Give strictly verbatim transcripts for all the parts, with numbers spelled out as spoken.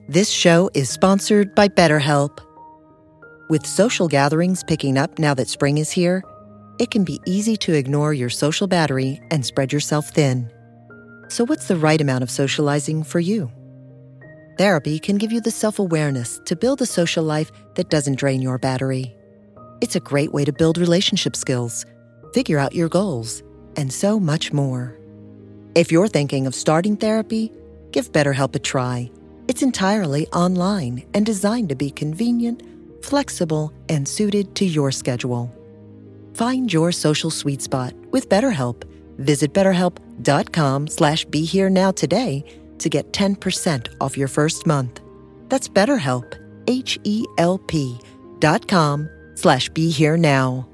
This show is sponsored by BetterHelp. With social gatherings picking up now that spring is here, it can be easy to ignore your social battery and spread yourself thin. So what's the right amount of socializing for you? Therapy can give you the self-awareness to build a social life that doesn't drain your battery. It's a great way to build relationship skills, figure out your goals, and so much more. If you're thinking of starting therapy, give BetterHelp a try. It's entirely online and designed to be convenient, flexible, and suited to your schedule. Find your social sweet spot with BetterHelp. Visit betterhelp.com slash be here now today to get ten percent off your first month. That's BetterHelp, H-E-L-P dot com slash be here now.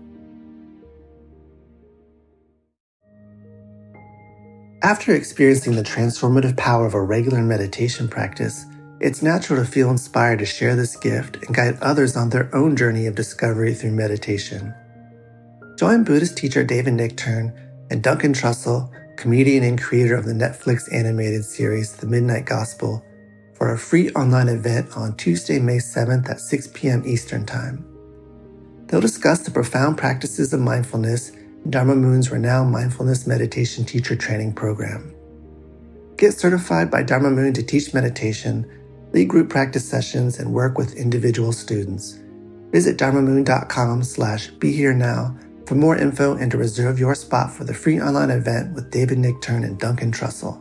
After experiencing the transformative power of a regular meditation practice, it's natural to feel inspired to share this gift and guide others on their own journey of discovery through meditation. Join Buddhist teacher David Nichtern and Duncan Trussell, comedian and creator of the Netflix animated series The Midnight Gospel, for a free online event on Tuesday, May seventh at six p.m. Eastern Time. They'll discuss the profound practices of mindfulness in Dharma Moon's renowned mindfulness meditation teacher training program. Get certified by Dharma Moon to teach meditation, lead group practice sessions, and work with individual students. Visit dharmamoon.com slash be here now for more info and to reserve your spot for the free online event with David Nichtern and Duncan Trussell.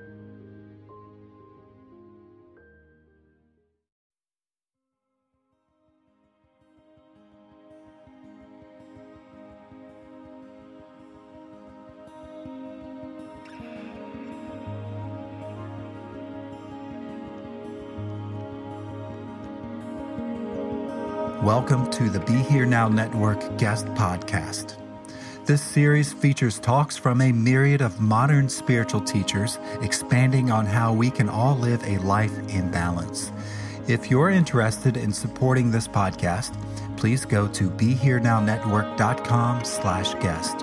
Welcome to the Be Here Now Network guest podcast. This series features talks from a myriad of modern spiritual teachers expanding on how we can all live a life in balance. If you're interested in supporting this podcast, please go to BeHereNowNetwork.com slash guest.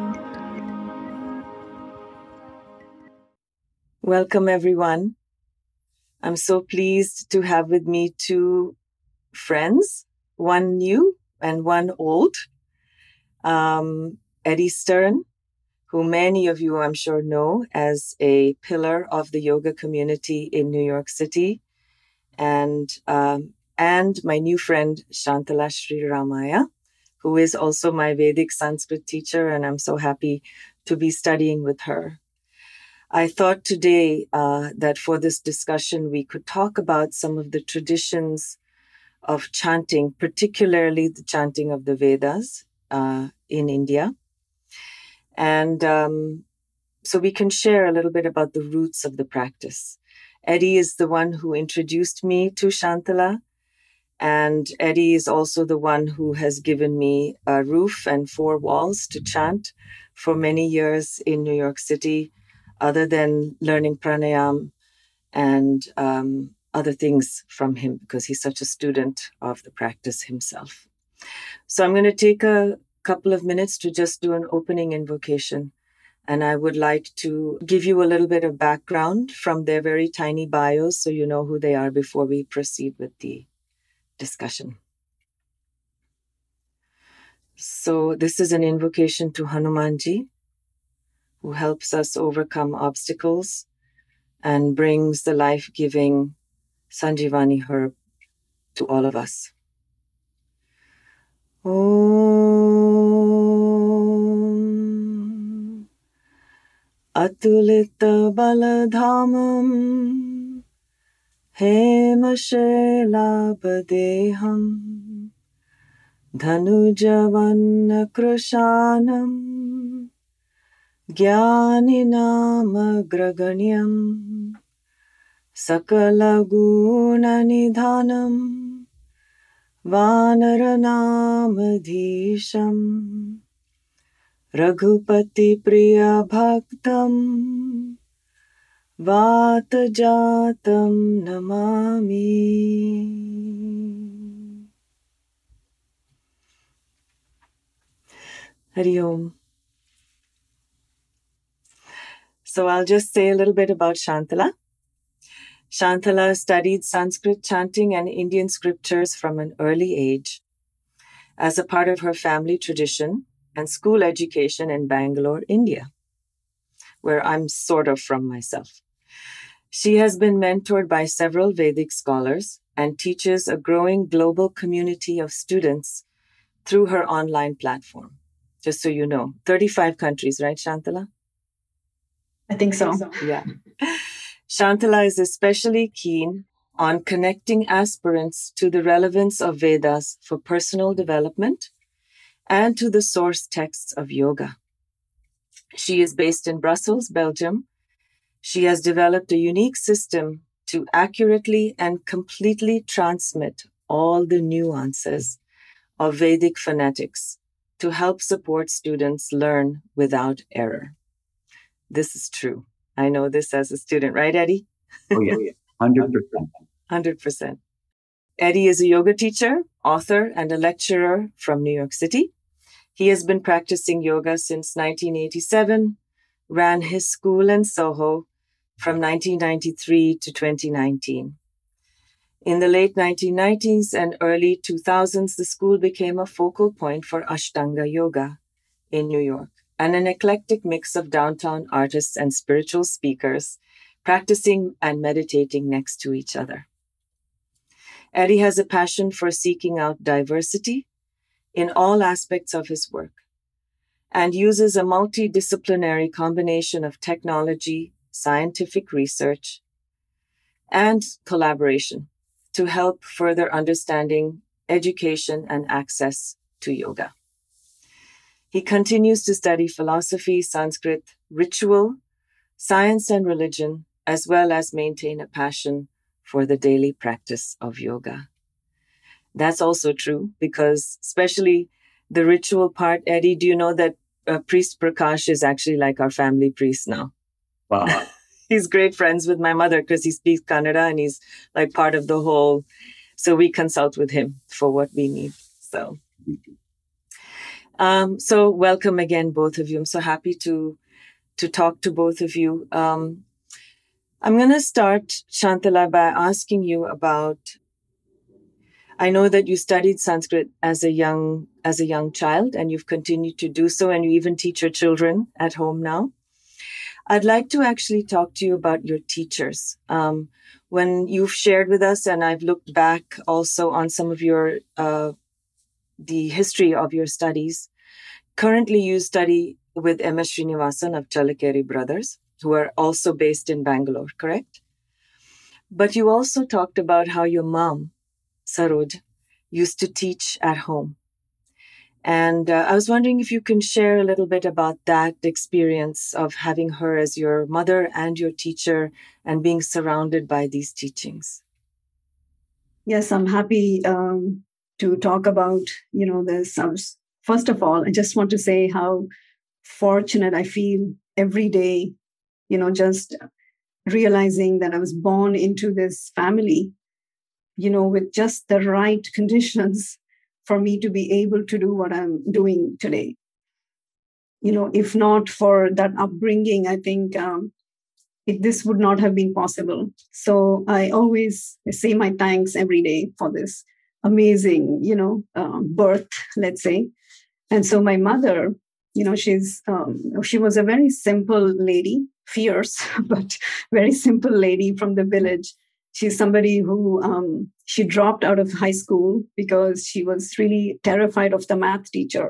Welcome, everyone. I'm so pleased to have with me two friends, one new and one old. Um, Eddie Stern, who many of you I'm sure know as a pillar of the yoga community in New York City, and um, and my new friend Shantala Sri Ramaya, who is also my Vedic Sanskrit teacher, and I'm so happy to be studying with her. I thought today uh, that for this discussion we could talk about some of the traditions of chanting, particularly the chanting of the Vedas uh, in India. And um, so we can share a little bit about the roots of the practice. Eddie is the one who introduced me to Shantala, and Eddie is also the one who has given me a roof and four walls to chant for many years in New York City, other than learning pranayam and um, other things from him, because he's such a student of the practice himself. So I'm going to take a couple of minutes to just do an opening invocation. And I would like to give you a little bit of background from their very tiny bios so you know who they are before we proceed with the discussion. So this is an invocation to Hanumanji, who helps us overcome obstacles and brings the life-giving Sanjivani herb to all of us. Om Atulita Baladhamam Hemashelabadeham Dhanujavanna Krishanam Jnaninam Agraganyam Sakala Guna Nidhanam Vanaranamadhisham Raghupati Priya Bhaktam Vatajatam Namami. Hari Om. So I'll just say a little bit about Shantala. Shantala studied Sanskrit chanting and Indian scriptures from an early age as a part of her family tradition and school education in Bangalore, India, where I'm sort of from myself. She has been mentored by several Vedic scholars and teaches a growing global community of students through her online platform. Just so you know, thirty-five countries, right, Shantala? I think so. Yeah. Shantala is especially keen on connecting aspirants to the relevance of Vedas for personal development and to the source texts of yoga. She is based in Brussels, Belgium. She has developed a unique system to accurately and completely transmit all the nuances of Vedic phonetics to help support students learn without error. This is true. I know this as a student, right, Eddie? Oh, yeah, one hundred percent. one hundred percent. Eddie is a yoga teacher, author, and a lecturer from New York City. He has been practicing yoga since nineteen eighty-seven, ran his school in Soho from nineteen ninety-three to twenty nineteen. In the late nineteen nineties and early two thousands, the school became a focal point for Ashtanga Yoga in New York, and an eclectic mix of downtown artists and spiritual speakers practicing and meditating next to each other. Eddie has a passion for seeking out diversity in all aspects of his work and uses a multidisciplinary combination of technology, scientific research, and collaboration to help further understanding, education, and access to yoga. He continues to study philosophy, Sanskrit, ritual, science, and religion, as well as maintain a passion for the daily practice of yoga. That's also true because, especially the ritual part, Eddie, do you know that uh, Priest Prakash is actually like our family priest now? Wow. He's great friends with my mother because he speaks Kannada and he's like part of the whole. So we consult with him for what we need. So, um, so welcome again, both of you. I'm so happy to to talk to both of you. Um, I'm going to start, Shantala, by asking you about. I know that you studied Sanskrit as a young as a young child, and you've continued to do so, and you even teach your children at home now. I'd like to actually talk to you about your teachers. Um, when you've shared with us, and I've looked back also on some of your, uh, the history of your studies. Currently, you study with M S Srinivasan of Challakere Brothers, who are also based in Bangalore, correct? But you also talked about how your mom, Saroj, used to teach at home. And uh, I was wondering if you can share a little bit about that experience of having her as your mother and your teacher and being surrounded by these teachings. Yes, I'm happy um, to talk about, you know, this. I was, first of all, I just want to say how fortunate I feel every day, you know, just realizing that I was born into this family, you know, with just the right conditions for me to be able to do what I'm doing today. You know, if not for that upbringing, I think um, it, this would not have been possible. So I always say my thanks every day for this amazing, you know, um, birth, let's say. And so my mother, you know, she's um, she was a very simple lady, fierce, but very simple lady from the village. She's somebody who, um, she dropped out of high school because she was really terrified of the math teacher.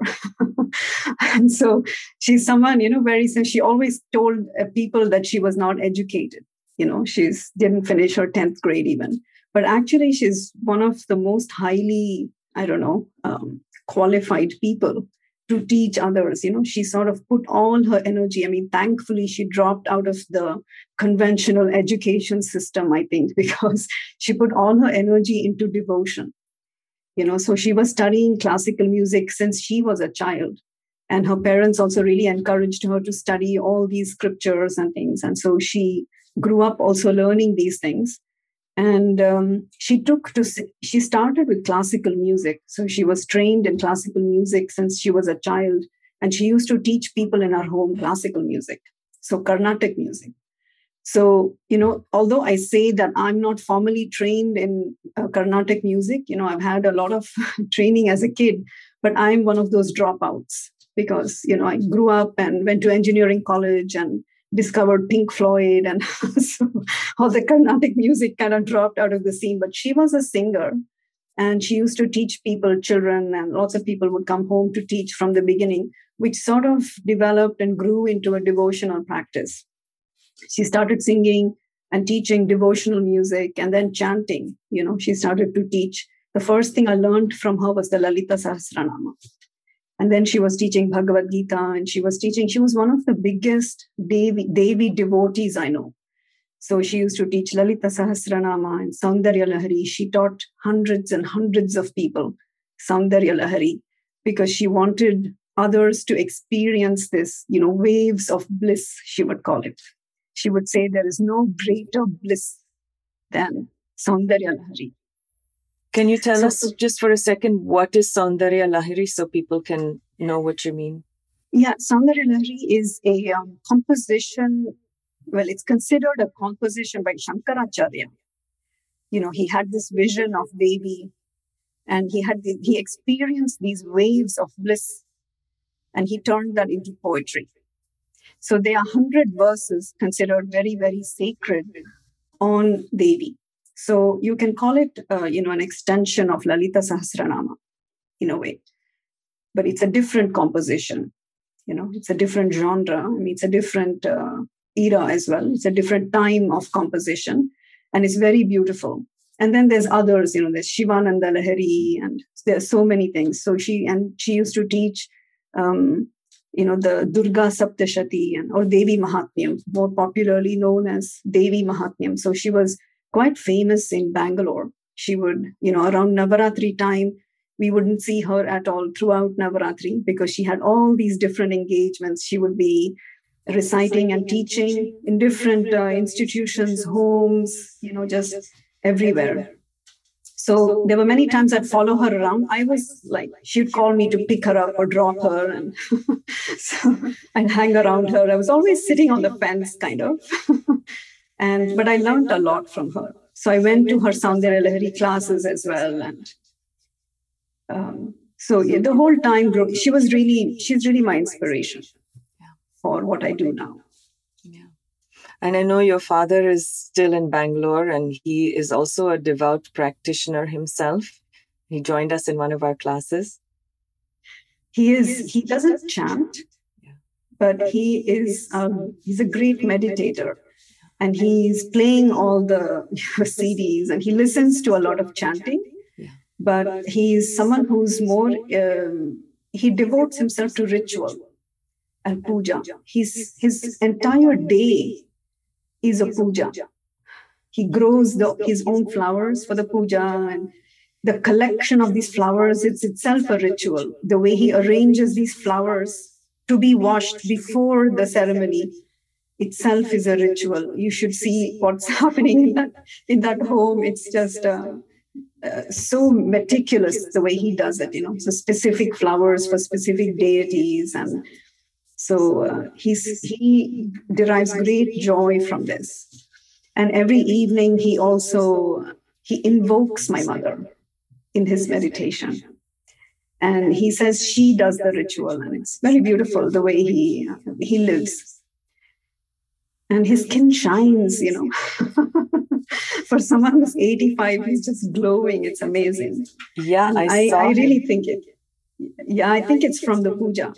And so she's someone, you know, very, so she always told uh, people that she was not educated. You know, she's didn't finish her tenth grade even. But actually, she's one of the most highly, I don't know, um, qualified people to teach others. You know, she sort of put all her energy. I mean, thankfully, she dropped out of the conventional education system, I think, because she put all her energy into devotion. You know, so she was studying classical music since she was a child. And her parents also really encouraged her to study all these scriptures and things. And so she grew up also learning these things. And um, she took to, she started with classical music. So she was trained in classical music since she was a child. And she used to teach people in her home classical music. So Carnatic music. So, you know, although I say that I'm not formally trained in uh, Carnatic music, you know, I've had a lot of training as a kid, but I'm one of those dropouts because, you know, I grew up and went to engineering college and discovered Pink Floyd. And so all the Carnatic music kind of dropped out of the scene. But she was a singer and she used to teach people, children, and lots of people would come home to teach from the beginning, which sort of developed and grew into a devotional practice. She started singing and teaching devotional music and then chanting. You know, she started to teach. The first thing I learned from her was the Lalita Sahasranama. And then she was teaching Bhagavad Gita, and she was teaching, she was one of the biggest Devi, Devi devotees I know. So she used to teach Lalita Sahasranama and Saundarya Lahari. She taught hundreds and hundreds of people Saundarya Lahari because she wanted others to experience this, you know, waves of bliss, she would call it. She would say there is no greater bliss than Saundarya Lahari. Can you tell So- us just for a second, what is Saundarya Lahari so people can know what you mean? Yeah, Saundarya Lahari is a um, composition, well, it's considered a composition by Shankaracharya. You know, he had this vision of Devi and he had the, he experienced these waves of bliss and he turned that into poetry. So there are one hundred verses considered very, very sacred on Devi. So you can call it, uh, you know, an extension of Lalita Sahasranama in a way. But it's a different composition. You know, it's a different genre. I mean, it's a different uh, era as well. It's a different time of composition. And it's very beautiful. And then there's others, you know, there's Shivananda Lahari, and there's so many things. So she, and she used to teach, um, you know, the Durga Saptashati and or Devi Mahatmyam, more popularly known as Devi Mahatmyam. So she was quite famous in Bangalore. She would, you know, around Navaratri time, we wouldn't see her at all throughout Navaratri because she had all these different engagements. She would be reciting and teaching in different uh, institutions, homes, you know, just everywhere. So there were many times I'd follow her around. I was like, she'd call me to pick her up or drop her. And so I'd hang around her. I was always sitting on the fence, kind of. and But I learned a lot from her. So I went to her Saundarya Lahari classes as well. And um, so yeah, the whole time, she was really, she's really my inspiration for what I do now. Yeah. And I know your father is still in Bangalore and he is also a devout practitioner himself. He joined us in one of our classes. He is, he doesn't chant, but he is, um, he's a great meditator. And he's playing all the C Ds and he listens to a lot of chanting. But he's someone who's more, um, he devotes himself to ritual and puja. His, his entire day is a puja. He grows the, his own flowers for the puja, and the collection of these flowers, it's itself a ritual. The way he arranges these flowers to be washed before the ceremony itself is a ritual. You should see what's happening in that, in that home. It's just uh, uh, so meticulous the way he does it, you know, so specific flowers for specific deities. And so uh, he's, he derives great joy from this. And every evening he also, he invokes my mother in his meditation. And he says she does the ritual, and it's very beautiful the way he, he lives. And his skin shines, you know. For someone who's eighty-five, he's just glowing. It's amazing. Yeah, I, I, saw I really him. think it. Yeah, I think it's from the puja.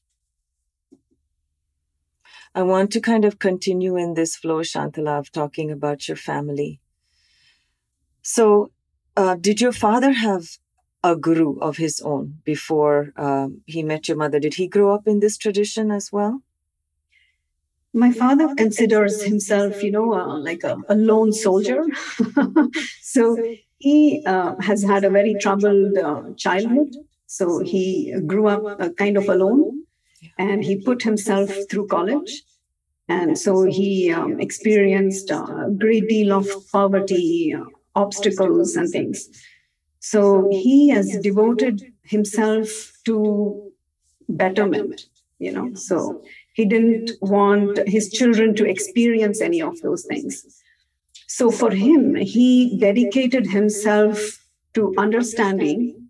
I want to kind of continue in this flow, Shantala, of talking about your family. So, uh, did your father have a guru of his own before um, he met your mother? Did he grow up in this tradition as well? My father considers himself, you know, uh, like a, a lone soldier. So he uh, has had a very troubled uh, childhood. So he grew up uh, kind of alone, and he put himself through college. And so he um, experienced a great deal of poverty, uh, obstacles and things. So he has devoted himself to betterment, you know. So He didn't want his children to experience any of those things. So for him, he dedicated himself to understanding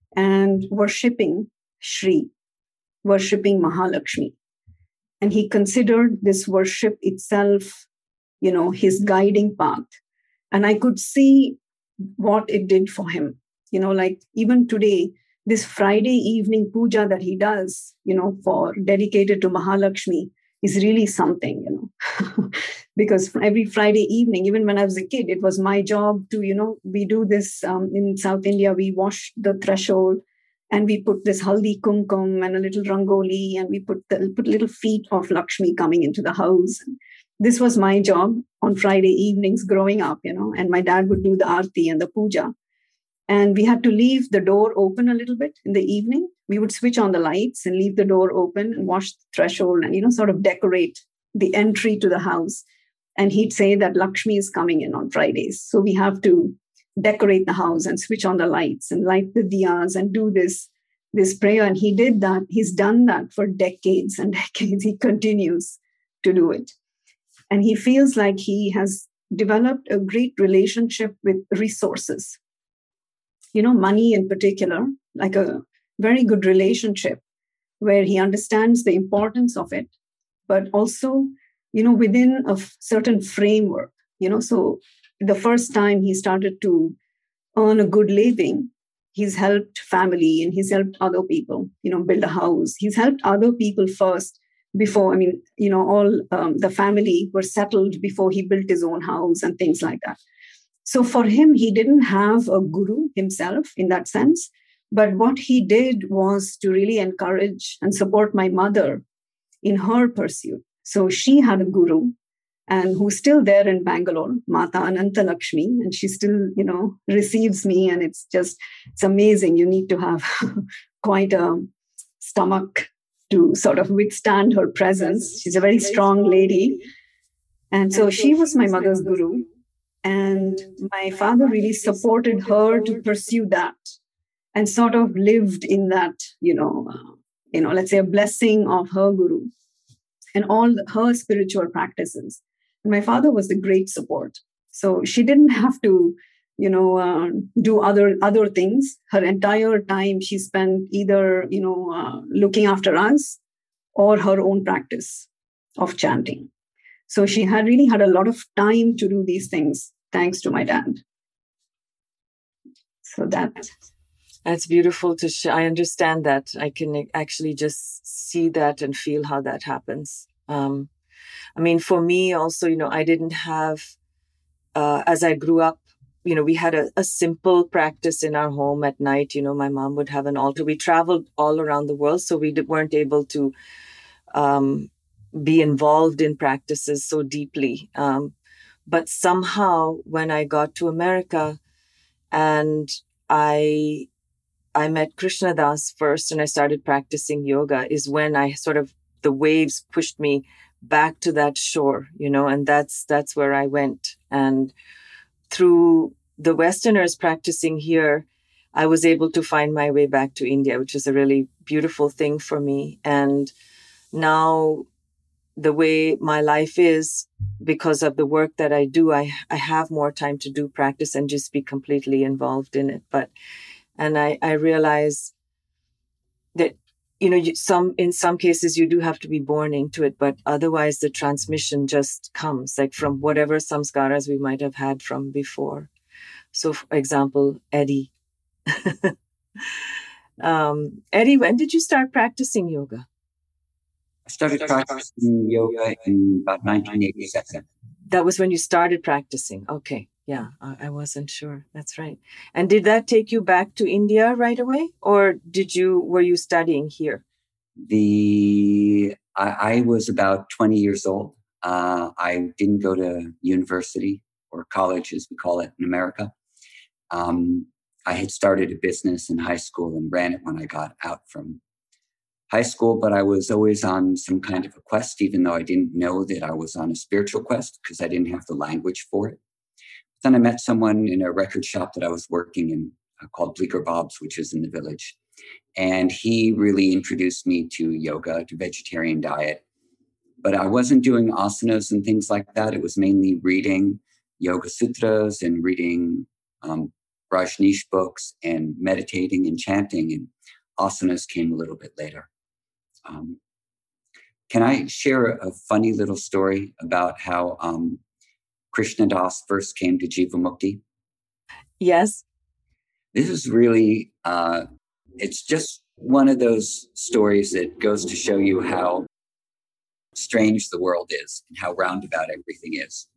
and worshipping Shri, worshipping Mahalakshmi. And he considered this worship itself, you know, his guiding path. And I could see what it did for him. You know, like even today, this Friday evening puja that he does, you know, for dedicated to Mahalakshmi is really something, you know, because every Friday evening, even when I was a kid, it was my job to, you know, we do this um, in South India, we wash the threshold and we put this haldi kumkum and a little rangoli and we put the put little feet of Lakshmi coming into the house. This was my job on Friday evenings growing up, you know, and my dad would do the aarti and the puja. And we had to leave the door open a little bit in the evening. We would switch on the lights and leave the door open and wash the threshold and, you know, sort of decorate the entry to the house. And he'd say that Lakshmi is coming in on Fridays. So we have to decorate the house and switch on the lights and light the diyas and do this, this prayer. And he did that. He's done that for decades and decades. He continues to do it. And he feels like he has developed a great relationship with resources. You know, money in particular, like a very good relationship where he understands the importance of it, but also, you know, within a f- certain framework, you know, so the first time he started to earn a good living, he's helped family and he's helped other people, you know, build a house. He's helped other people first before, I mean, you know, all um, the family were settled before he built his own house and things like that. So for him, he didn't have a guru himself in that sense. But what he did was to really encourage and support my mother in her pursuit. So she had a guru and who's still there in Bangalore, Mata Ananta Lakshmi, and she still, you know, receives me. And it's just, it's amazing. You need to have quite a stomach to sort of withstand her presence. She's a very strong lady. And so she was my mother's guru. And my father really supported her to pursue that and sort of lived in that, you know, uh, you know, let's say a blessing of her guru and all her spiritual practices. And my father was the great support. So she didn't have to, you know, uh, do other other things. Her entire time she spent either, you know, uh, looking after us or her own practice of chanting. So she had really had a lot of time to do these things, thanks to my dad. So that. That's beautiful to sh- I understand that. I can actually just see that and feel how that happens. Um, I mean, for me also, you know, I didn't have, uh, as I grew up, you know, we had a, a simple practice in our home at night. You know, my mom would have an altar. We traveled all around the world, so we weren't able to um, be involved in practices so deeply. Um, but somehow when I got to America and I I met Krishna Das first and I started practicing yoga is when I sort of, the waves pushed me back to that shore, you know, and that's that's where I went. And through the Westerners practicing here, I was able to find my way back to India, which is a really beautiful thing for me. And now the way my life is, because of the work that I do, I, I have more time to do practice and just be completely involved in it. But, and I, I realize that, you know, you, some, in some cases you do have to be born into it, but otherwise the transmission just comes like from whatever samskaras we might have had from before. So for example, Eddie, um, Eddie, when did you start practicing yoga? I started practicing yoga in about nineteen eighty-seven. That was when you started practicing. Okay. Yeah, I, I wasn't sure. That's right. And did that take you back to India right away? Or did you, were you studying here? The, I, I was about twenty years old. Uh, I didn't go to university or college, as we call it in America. Um, I had started a business in high school and ran it when I got out from high school, but I was always on some kind of a quest, even though I didn't know that I was on a spiritual quest because I didn't have the language for it. Then I met someone in a record shop that I was working in uh, called Bleecker Bob's, which is in the village. And he really introduced me to yoga, to vegetarian diet. but I wasn't doing asanas and things like that. It was mainly reading Yoga Sutras and reading um, Rajneesh books and meditating and chanting, and asanas came a little bit later. Um, can I share a funny little story about how um, Krishna Das first came to Jivamukti? Yes. This is really, uh, it's just one of those stories that goes to show you how strange the world is and how roundabout everything is.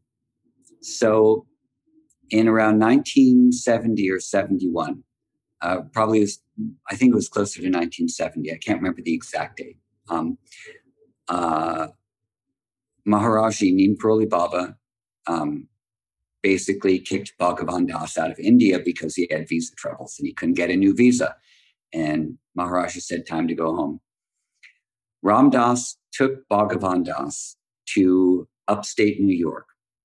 So in around nineteen seventy or seventy-one, uh, probably was, I think it was closer to nineteen seventy. I can't remember the exact date. Um, uh, Maharaji Neemkaroli Baba um, basically kicked Bhagavan Das out of India because he had visa troubles and he couldn't get a new visa. And Maharaji said, time to go home. Ram Das took Bhagavan Das to upstate New York,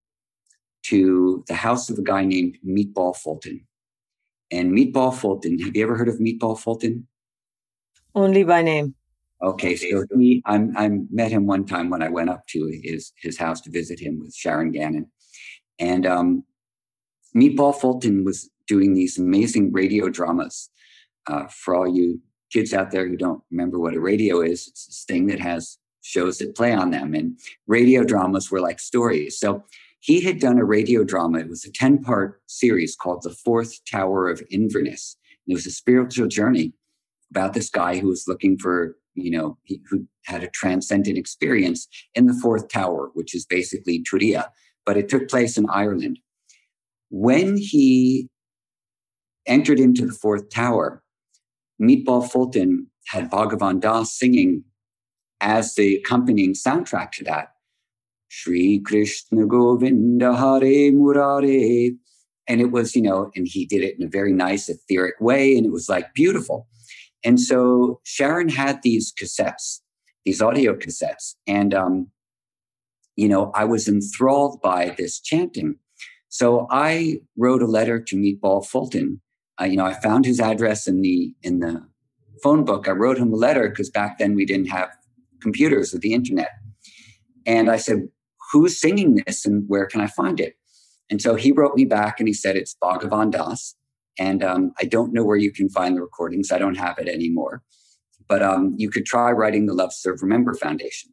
to the house of a guy named Meatball Fulton. And Meatball Fulton, have you ever heard of Meatball Fulton? Only by name. Okay, so he, I, I met him one time when I went up to his, his house to visit him with Sharon Gannon. And um, Meatball Fulton was doing these amazing radio dramas. Uh, for all you kids out there who don't remember what a radio is, it's this thing that has shows that play on them. And radio dramas were like stories. So he had done a radio drama. It was a ten-part series called The Fourth Tower of Inverness. And it was a spiritual journey about this guy who was looking for, you know, he, who had a transcendent experience in the fourth tower, which is basically Turiya, but it took place in Ireland. When he entered into the fourth tower, Meatball Fulton had Bhagavan Das singing as the accompanying soundtrack to that. Shri Krishna Govinda Hare Murare. And it was, you know, and he did it in a very nice, etheric way. And it was like beautiful. And so Sharon had these cassettes, these audio cassettes. And, um, you know, I was enthralled by this chanting. So I wrote a letter to Meatball Fulton. Uh, you know, I found his address in the in the phone book. I wrote him a letter because back then we didn't have computers or the internet. And I said, who's singing this and where can I find it? And so he wrote me back and he said, it's Bhagavan Das. And um, I don't know where you can find the recordings. I don't have it anymore. But um, you could try writing the Love, Serve, Remember Foundation.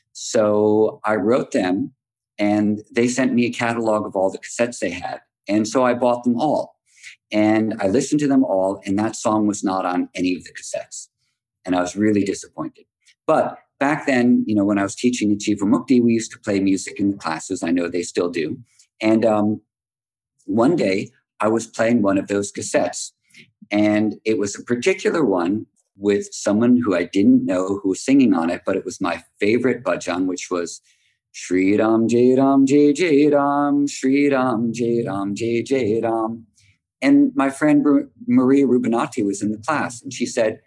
So I wrote them and they sent me a catalog of all the cassettes they had. And so I bought them all. And I listened to them all, and that song was not on any of the cassettes. And I was really disappointed. But back then, you know, when I was teaching at Jivamukti, we used to play music in the classes. I know they still do. And um, one day, I was playing one of those cassettes. And it was a particular one with someone who I didn't know who was singing on it, but it was my favorite bhajan, which was Shri Ram Jai Ram Jai Jai Ram, Shri Ram Jai Ram Jai Jai Ram. And my friend Maria Rubinati was in the class and she said,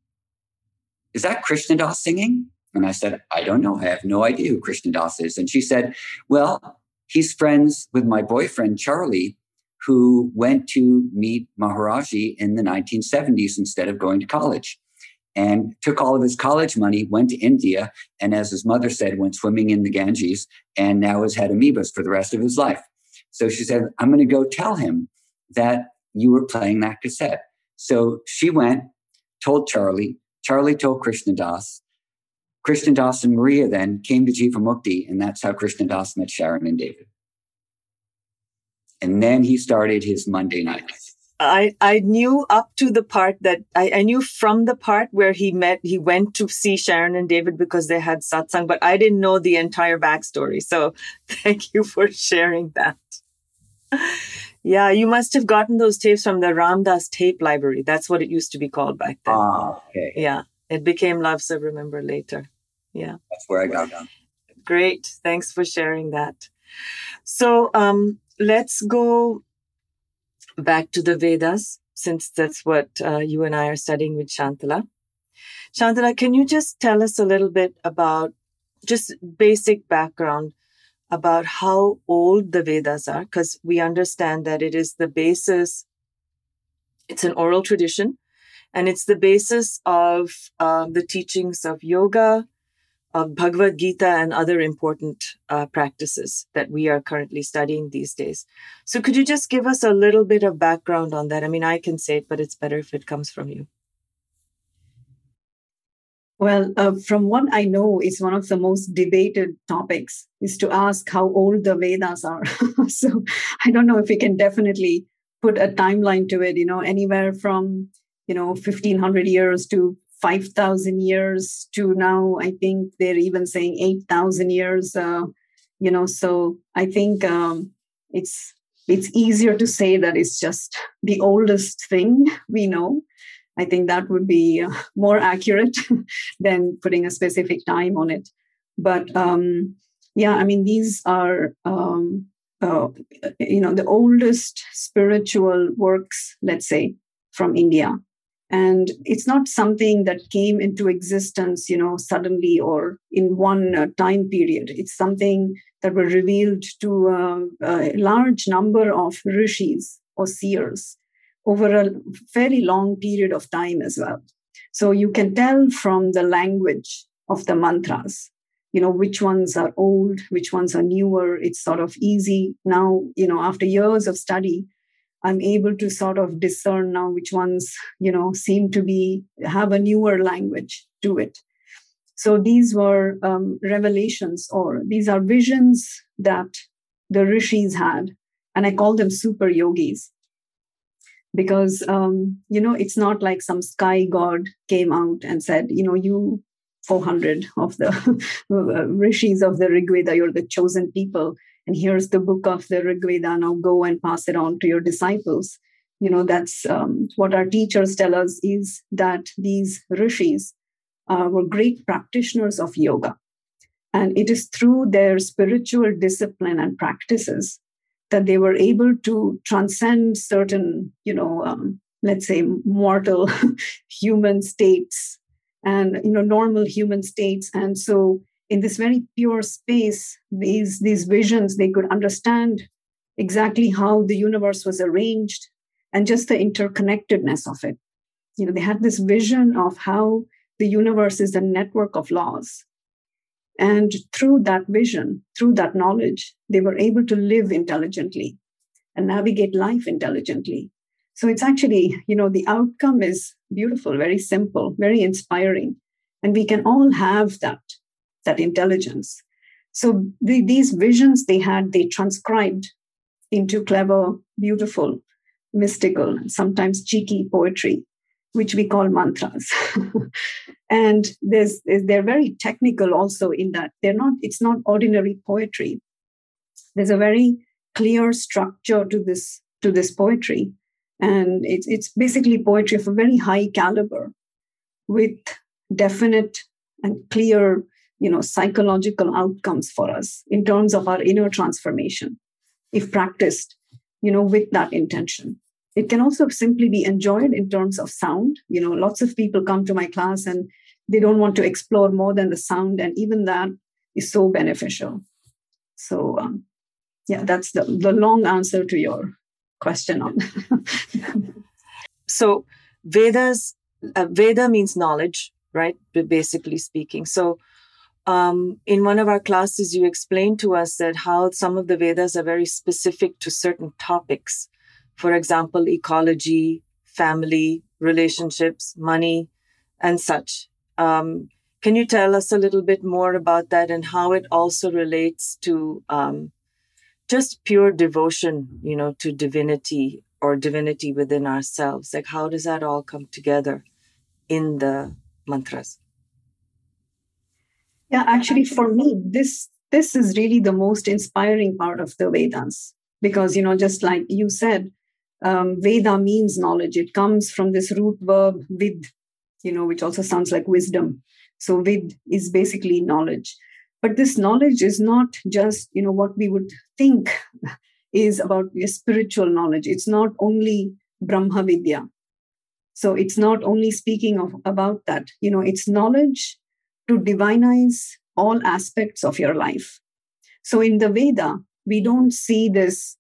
is that Krishna Das singing? And I said, I don't know. I have no idea who Krishna Das is. And she said, well, he's friends with my boyfriend, Charlie, who went to meet Maharaji in the nineteen seventies instead of going to college and took all of his college money, went to India. And as his mother said, went swimming in the Ganges and now has had amoebas for the rest of his life. So she said, I'm going to go tell him that you were playing that cassette. So she went, told Charlie, Charlie told Krishna Das. Krishna Das and Maria then came to Jivamukti, and that's how Krishna Das met Sharon and David. And then he started his Monday nights. I, I knew up to the part that I, I knew from the part where he met, he went to see Sharon and David because they had satsang, but I didn't know the entire backstory. So thank you for sharing that. Yeah, you must have gotten those tapes from the Ram Das tape library. That's what it used to be called back then. Ah, okay. Yeah, it became Love, Serve, Remember later. Yeah. That's where I got them. Great. Thanks for sharing that. So um, let's go back to the Vedas, since that's what uh, you and I are studying with Shantala. Shantala, can you just tell us a little bit about just basic background about how old the Vedas are? Because we understand that it is the basis, it's an oral tradition, and it's the basis of uh, the teachings of yoga, of Bhagavad Gita and other important uh, practices that we are currently studying these days. So could you just give us a little bit of background on that? I mean, I can say it, but it's better if it comes from you. Well, uh, from what I know, it's one of the most debated topics is to ask how old the Vedas are. So I don't know if we can definitely put a timeline to it, you know, anywhere from, you know, fifteen hundred years to five thousand years to now, I think they're even saying eight thousand years, uh, you know, so I think um, it's it's easier to say that it's just the oldest thing we know. I think that would be uh, more accurate than putting a specific time on it. But um, yeah, I mean, these are, um, uh, you know, the oldest spiritual works, let's say, from India. And it's not something that came into existence, you know, suddenly or in one uh, time period. It's something that were revealed to uh, a large number of rishis or seers over a fairly long period of time as well. So you can tell from the language of the mantras, you know, which ones are old, which ones are newer. It's sort of easy now, you know, after years of study, I'm able to sort of discern now which ones, you know, seem to be, have a newer language to it. So these were um, revelations, or these are visions that the rishis had. And I call them super yogis. Because, um, you know, it's not like some sky god came out and said, you know, you four hundred of the rishis of the Rig Veda, you're the chosen people. And here's the book of the Rig Veda. Now go and pass it on to your disciples. You know, that's um, what our teachers tell us, is that these rishis uh, were great practitioners of yoga. And it is through their spiritual discipline and practices that they were able to transcend certain, you know, um, let's say mortal human states and, you know, normal human states. And so in this very pure space, these, these visions, they could understand exactly how the universe was arranged and just the interconnectedness of it. You know, they had this vision of how the universe is a network of laws. And through that vision, through that knowledge, they were able to live intelligently and navigate life intelligently. So it's actually, you know, the outcome is beautiful, very simple, very inspiring. And we can all have that, that intelligence. So the, these visions they had, they transcribed into clever, beautiful, mystical, and sometimes cheeky poetry, which we call mantras. And there's, they're very technical also in that they're not, it's not ordinary poetry. There's a very clear structure to this, to this poetry. And it's, it's basically poetry of a very high caliber with definite and clear, you know, psychological outcomes for us in terms of our inner transformation, if practiced, you know, with that intention. It can also simply be enjoyed in terms of sound. You know, lots of people come to my class and they don't want to explore more than the sound. And even that is so beneficial. So, um, yeah, that's the, the long answer to your question on. So Vedas, uh, Veda means knowledge, right? Basically speaking. So um, in one of our classes, you explained to us that how some of the Vedas are very specific to certain topics. For example, ecology, family, relationships, money, and such. Um, can you tell us a little bit more about that and how it also relates to um, just pure devotion, you know, to divinity or divinity within ourselves? Like, how does that all come together in the mantras? Yeah, actually, for me, this this is really the most inspiring part of the Vedas. Because, you know, just like you said, Um, Veda means knowledge. It comes from this root verb vid, you know, which also sounds like wisdom. So vid is basically knowledge. But this knowledge is not just, you know, what we would think is about spiritual knowledge. It's not only Brahma Vidya. So it's not only speaking of about that, you know, it's knowledge to divinize all aspects of your life. So in the Veda, we don't see this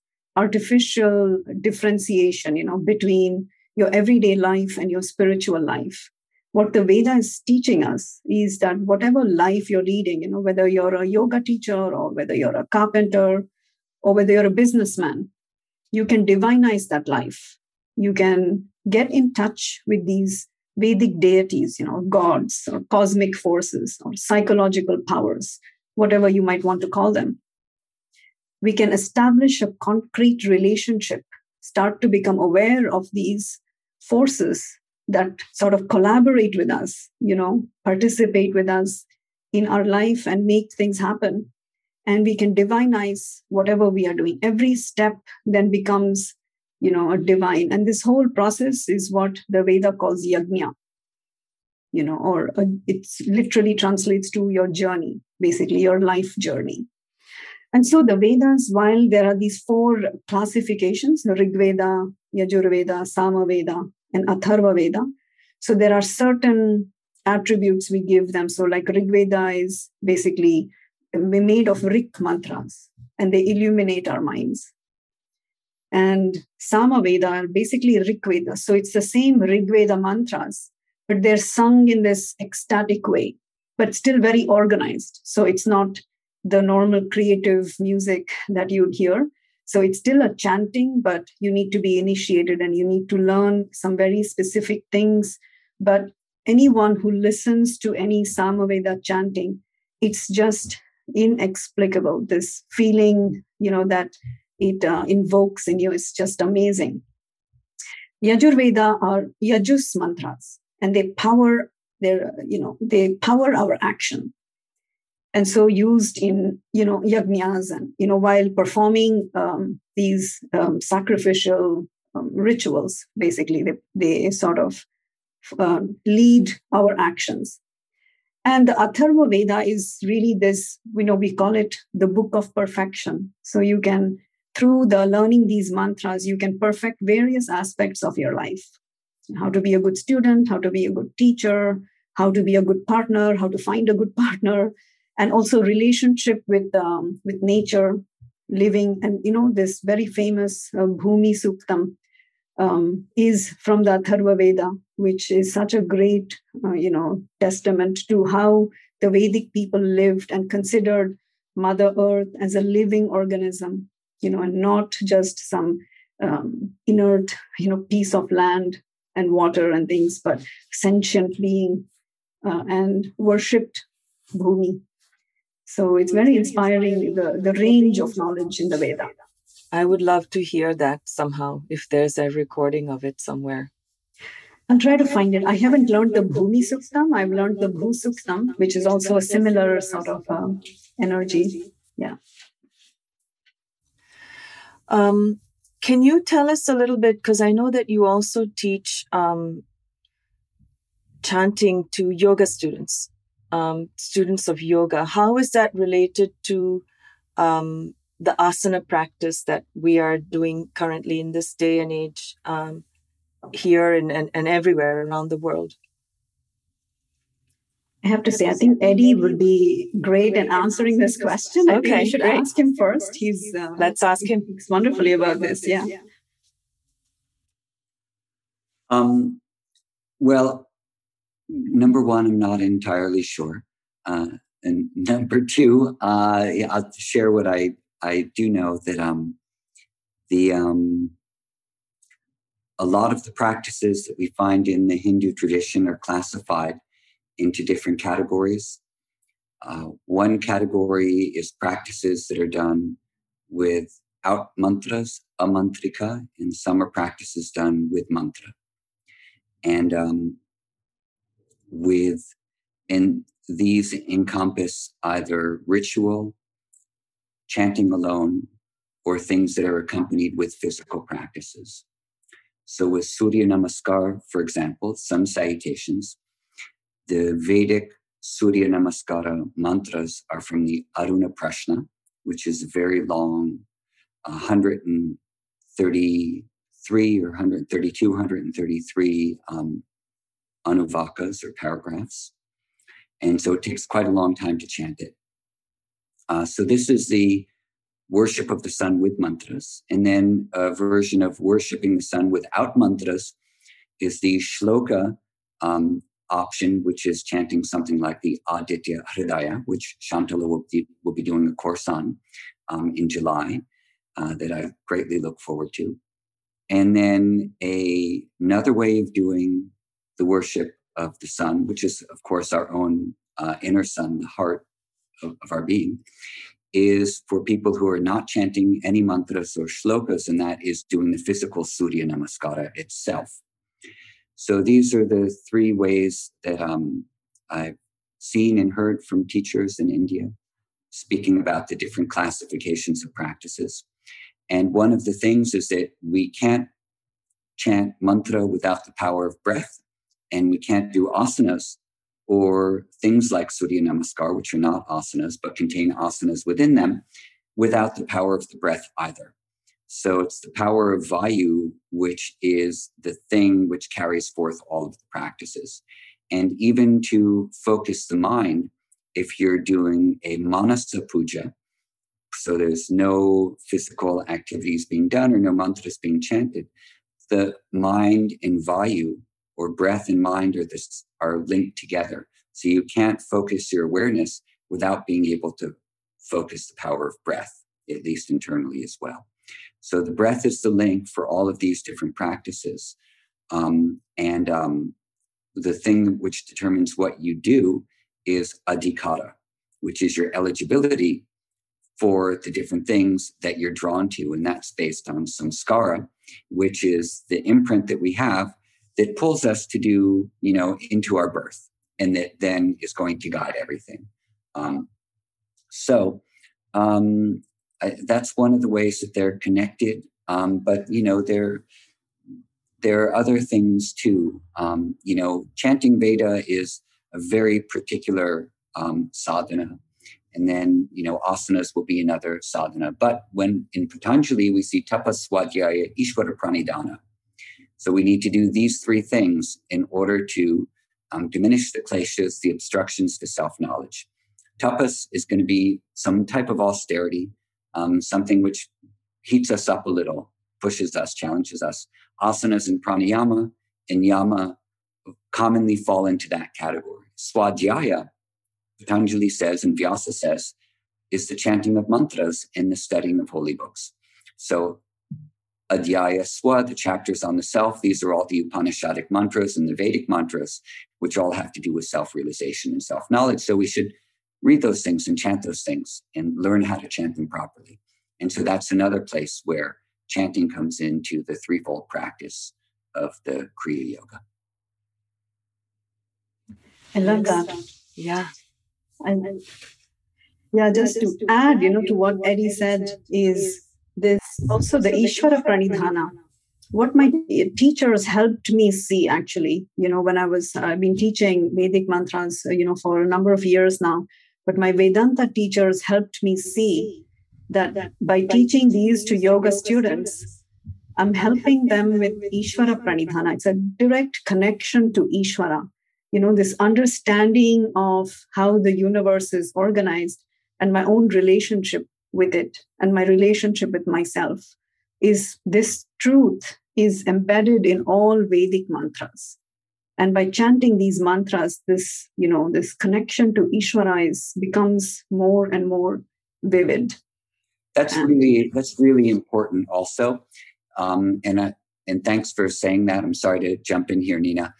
artificial differentiation, you know, between your everyday life and your spiritual life. what the Veda is teaching us is that whatever life you're leading, you know, whether you're a yoga teacher or whether you're a carpenter or whether you're a businessman, you can divinize that life. You can get in touch with these Vedic deities, you know, gods or cosmic forces or psychological powers, whatever you might want to call them. We can establish a concrete relationship, start to become aware of these forces that sort of collaborate with us, you know, participate with us in our life and make things happen. And we can divinize whatever we are doing. Every step then becomes, you know, a divine. And this whole process is what the Veda calls yajna, you know, or uh, it literally translates to your journey, basically your life journey. And so the Vedas, while there are these four classifications, the Rig Veda, Yajur Veda, Sama Veda, and Atharva Veda. So there are certain attributes we give them. So like Rig Veda is basically made of Rik mantras, and they illuminate our minds. And Sama Veda are basically Rig Veda. So it's the same Rig Veda mantras, but they're sung in this ecstatic way, but still very organized. So it's not the normal creative music that you'd hear. So it's still a chanting, but you need to be initiated and you need to learn some very specific things. But anyone who listens to any Samaveda chanting, it's just inexplicable. This feeling, you know, that it uh, invokes in you is just amazing. Yajurveda are Yajus mantras, and they power their, you know, they power our action. And so used in, you know, yajnas and, you know, while performing um, these um, sacrificial um, rituals, basically, they, they sort of uh, lead our actions. And the Atharva Veda is really this, you know, we call it the book of perfection. So you can, through the learning these mantras, you can perfect various aspects of your life. How to be a good student, how to be a good teacher, how to be a good partner, how to find a good partner, and also relationship with um, with nature, living. And, you know, this very famous uh, Bhumi Suktam um, is from the Atharva Veda, which is such a great, uh, you know, testament to how the Vedic people lived and considered Mother Earth as a living organism, you know, and not just some um, inert, you know, piece of land and water and things, but sentient being, uh, and worshipped Bhumi. So it's very inspiring, the, the range of knowledge in the Veda. I would love to hear that somehow, if there's a recording of it somewhere. I'll try to find it. I haven't learned the Bhumi Suktam. I've learned the Bhu Suktam, which is also a similar sort of uh, energy. Yeah. Um, can you tell us a little bit, because I know that you also teach um, chanting to yoga students. Um, students of yoga. How is that related to um, the asana practice that we are doing currently in this day and age um, here and, and, and everywhere around the world? I have to say, I think Eddie would be great in answering this question. I okay, think we should great. ask him first. He's uh, Let's ask him. He speaks wonderfully about this. Yeah. Um, well, number one, I'm not entirely sure. Uh, and number two, uh, I'll share what I, I do know that um, the um, a lot of the practices that we find in the Hindu tradition are classified into different categories. Uh, one category is practices that are done without mantras, amantrika, and some are practices done with mantra. And um, with, and these encompass either ritual, chanting alone, or things that are accompanied with physical practices. So with Surya Namaskar, for example, sun salutations, the Vedic Surya Namaskara mantras are from the Aruna Prashna, which is a very long, one hundred thirty-three or one hundred thirty-two, one hundred thirty-three um, anuvakas or paragraphs. And so it takes quite a long time to chant it. Uh, so this is the worship of the sun with mantras. And then a version of worshiping the sun without mantras is the shloka um, option, which is chanting something like the Aditya Hridaya, which Shantala will be, will be doing a course on um, in July, uh, that I greatly look forward to. And then a, another way of doing the worship of the sun, which is, of course, our own uh, inner sun, the heart of, of our being, is for people who are not chanting any mantras or shlokas, and that is doing the physical Surya Namaskara itself. So these are the three ways that um, I've seen and heard from teachers in India speaking about the different classifications of practices. And one of the things is that we can't chant mantra without the power of breath, and we can't do asanas or things like Surya Namaskar, which are not asanas, but contain asanas within them, without the power of the breath either. So it's the power of Vayu, which is the thing which carries forth all of the practices. And even to focus the mind, if you're doing a Manasa Puja, so there's no physical activities being done or no mantras being chanted, the mind and Vayu, or breath and mind, are, this, are linked together. So you can't focus your awareness without being able to focus the power of breath, at least internally as well. So the breath is the link for all of these different practices. Um, and um, the thing which determines what you do is adhikara, which is your eligibility for the different things that you're drawn to. And that's based on samskara, which is the imprint that we have that pulls us to do, you know, into our birth, and that then is going to guide everything. Um, so um, I, that's one of the ways that they're connected. Um, but, you know, there, there are other things too. Um, you know, chanting Veda is a very particular um, sadhana. And then, you know, asanas will be another sadhana. But when in Patanjali, we see tapas, swadhyaya, ishvara pranidhana. So we need to do these three things in order to um, diminish the kleshas, the obstructions to self-knowledge. Tapas is going to be some type of austerity, um, something which heats us up a little, pushes us, challenges us. Asanas and pranayama and yama commonly fall into that category. Swadhyaya, Patanjali says and Vyasa says, is the chanting of mantras and the studying of holy books. So Adhyaya Swa, the chapters on the self, these are all the Upanishadic mantras and the Vedic mantras, which all have to do with self-realization and self-knowledge. So we should read those things and chant those things and learn how to chant them properly. And so that's another place where chanting comes into the threefold practice of the Kriya Yoga. I love that. Yeah. And yeah, just to add, you know, to what Eddie said, is this also the Ishvara Pranidhana. What my teachers helped me see, actually, you know, when I was, I've been teaching Vedic mantras, you know, for a number of years now, but my Vedanta teachers helped me see that by teaching these to yoga students, I'm helping them with Ishvara Pranidhana. It's a direct connection to Ishvara. You know, this understanding of how the universe is organized and my own relationship with it and my relationship with myself, is this truth is embedded in all Vedic mantras. And by chanting these mantras, this, you know, this connection to Ishvara is, becomes more and more vivid. That's and, really, that's really important also. Um, and, I, and thanks for saying that. I'm sorry to jump in here, Nina.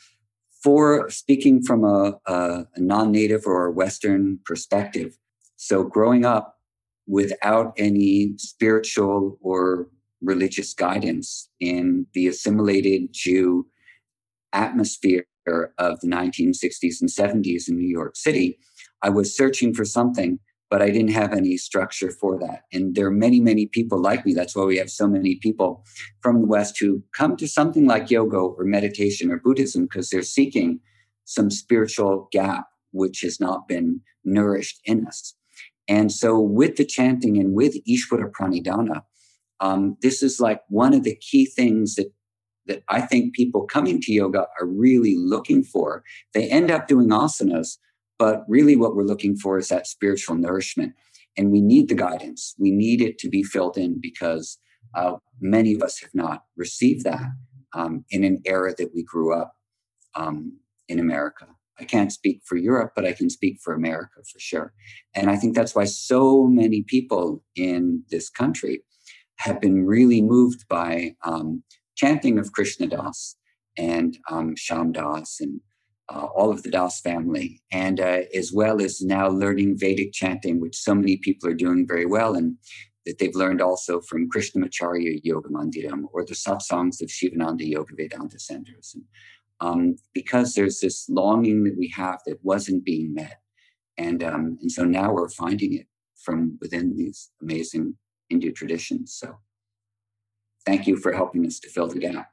For speaking from a, a, a non-native or a Western perspective, so growing up without any spiritual or religious guidance in the assimilated Jew atmosphere of the nineteen sixties and seventies in New York City, I was searching for something, but I didn't have any structure for that. And there are many, many people like me. That's why we have so many people from the West who come to something like yoga or meditation or Buddhism because they're seeking some spiritual gap which has not been nourished in us. And so with the chanting and with Ishvara Pranidhana, um, this is like one of the key things that that I think people coming to yoga are really looking for. They end up doing asanas, but really what we're looking for is that spiritual nourishment. And we need the guidance. We need it to be filled in because uh, many of us have not received that um, in an era that we grew up um, in America I can't speak for Europe, but I can speak for America for sure. And I think that's why so many people in this country have been really moved by um, chanting of Krishna Das and um, Sham Das and uh, all of the Das family, and uh, as well as now learning Vedic chanting, which so many people are doing very well, and that they've learned also from Krishnamacharya Yoga Mandiram or the satsangs of Shivananda Yoga Vedanta centers. And, um, because there's this longing that we have that wasn't being met. And, um, and so now we're finding it from within these amazing Hindu traditions. So thank you for helping us to fill the gap.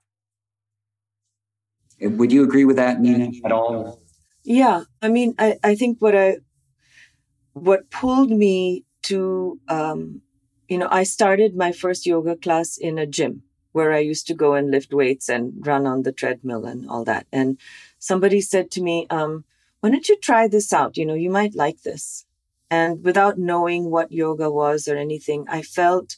Would you agree with that, Nina, at all? Yeah, I mean, I, I think what I what pulled me to, um, you know, I started my first yoga class in a gym where I used to go and lift weights and run on the treadmill and all that. And somebody said to me, um, why don't you try this out? You know, you might like this. And without knowing what yoga was or anything, I felt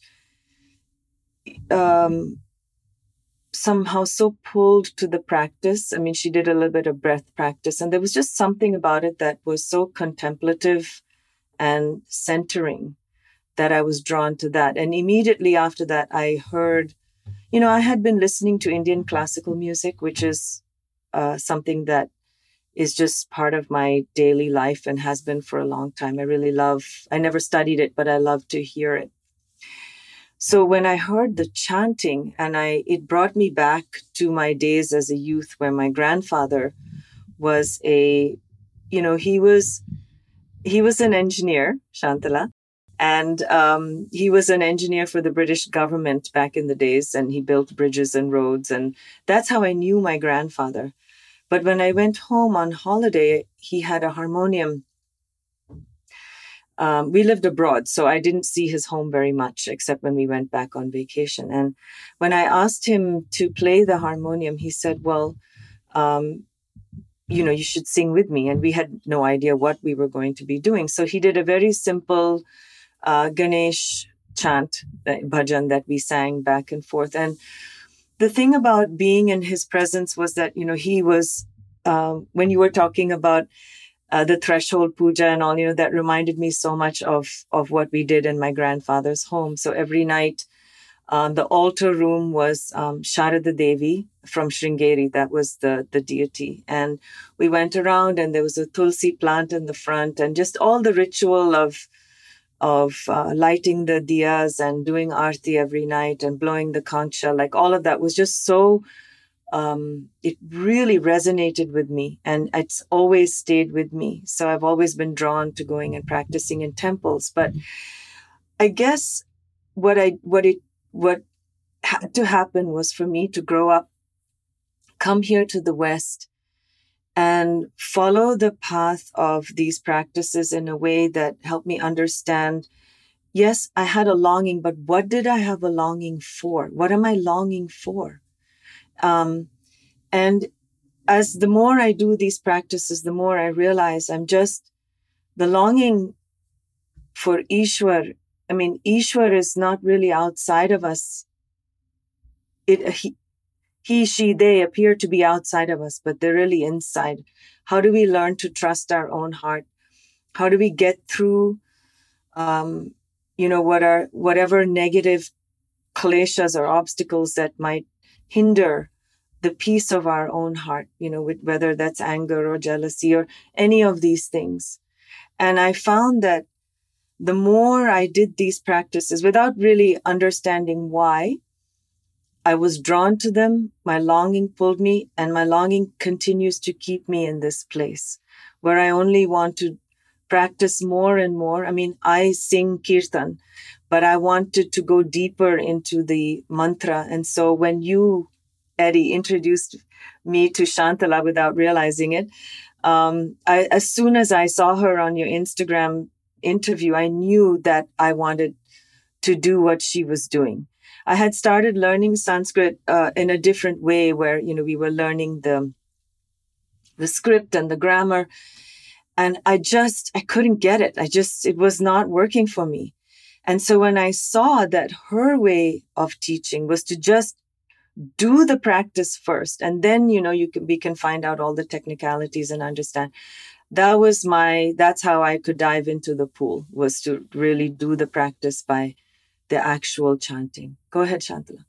um, somehow so pulled to the practice. I mean, she did a little bit of breath practice, and there was just something about it that was so contemplative and centering that I was drawn to that. And immediately after that, I heard, you know, I had been listening to Indian classical music, which is uh, something that is just part of my daily life and has been for a long time. I really love, I never studied it, but I love to hear it. So when I heard the chanting, and I, it brought me back to my days as a youth where my grandfather was a, you know, he was, he was an engineer, Shantala. And um, he was an engineer for the British government back in the days, and he built bridges and roads. And that's how I knew my grandfather. But when I went home on holiday, he had a harmonium. Um, we lived abroad, so I didn't see his home very much, except when we went back on vacation. And when I asked him to play the harmonium, he said, well, um, you know, you should sing with me. And we had no idea what we were going to be doing. So he did a very simple Uh, Ganesh chant, uh, bhajan that we sang back and forth. And the thing about being in his presence was that, you know, he was, uh, when you were talking about uh, the threshold puja and all, you know, that reminded me so much of, of what we did in my grandfather's home. So every night, um, the altar room was um, Sharada Devi from Sringeri. That was the, the deity. And we went around, and there was a tulsi plant in the front, and just all the ritual of of uh, lighting the diyas and doing aarti every night and blowing the concha, like all of that was just so, um, it really resonated with me, and it's always stayed with me. So I've always been drawn to going and practicing in temples. But I guess what I, what it, what had to happen was for me to grow up, come here to the West, and follow the path of these practices in a way that helped me understand, yes, I had a longing, but what did I have a longing for? What am I longing for? Um, and as the more I do these practices, the more I realize I'm just, the longing for Ishwar, I mean, Ishwar is not really outside of us. It, he, He, she, they appear to be outside of us, but they're really inside. How do we learn to trust our own heart? How do we get through, um, you know, what are whatever negative kleshas or obstacles that might hinder the peace of our own heart, you know, with, whether that's anger or jealousy or any of these things. And I found that the more I did these practices without really understanding why, I was drawn to them, my longing pulled me, and my longing continues to keep me in this place where I only want to practice more and more. I mean, I sing kirtan, but I wanted to go deeper into the mantra. And so when you, Eddie, introduced me to Shantala without realizing it, um, I, as soon as I saw her on your Instagram interview, I knew that I wanted to do what she was doing. I had started learning Sanskrit uh, in a different way where, you know, we were learning the, the script and the grammar. And I just, I couldn't get it. I just, it was not working for me. And so when I saw that her way of teaching was to just do the practice first, and then, you know, you can, we can find out all the technicalities and understand. That was my, that's how I could dive into the pool, was to really do the practice by the actual chanting. Go ahead, Shantala.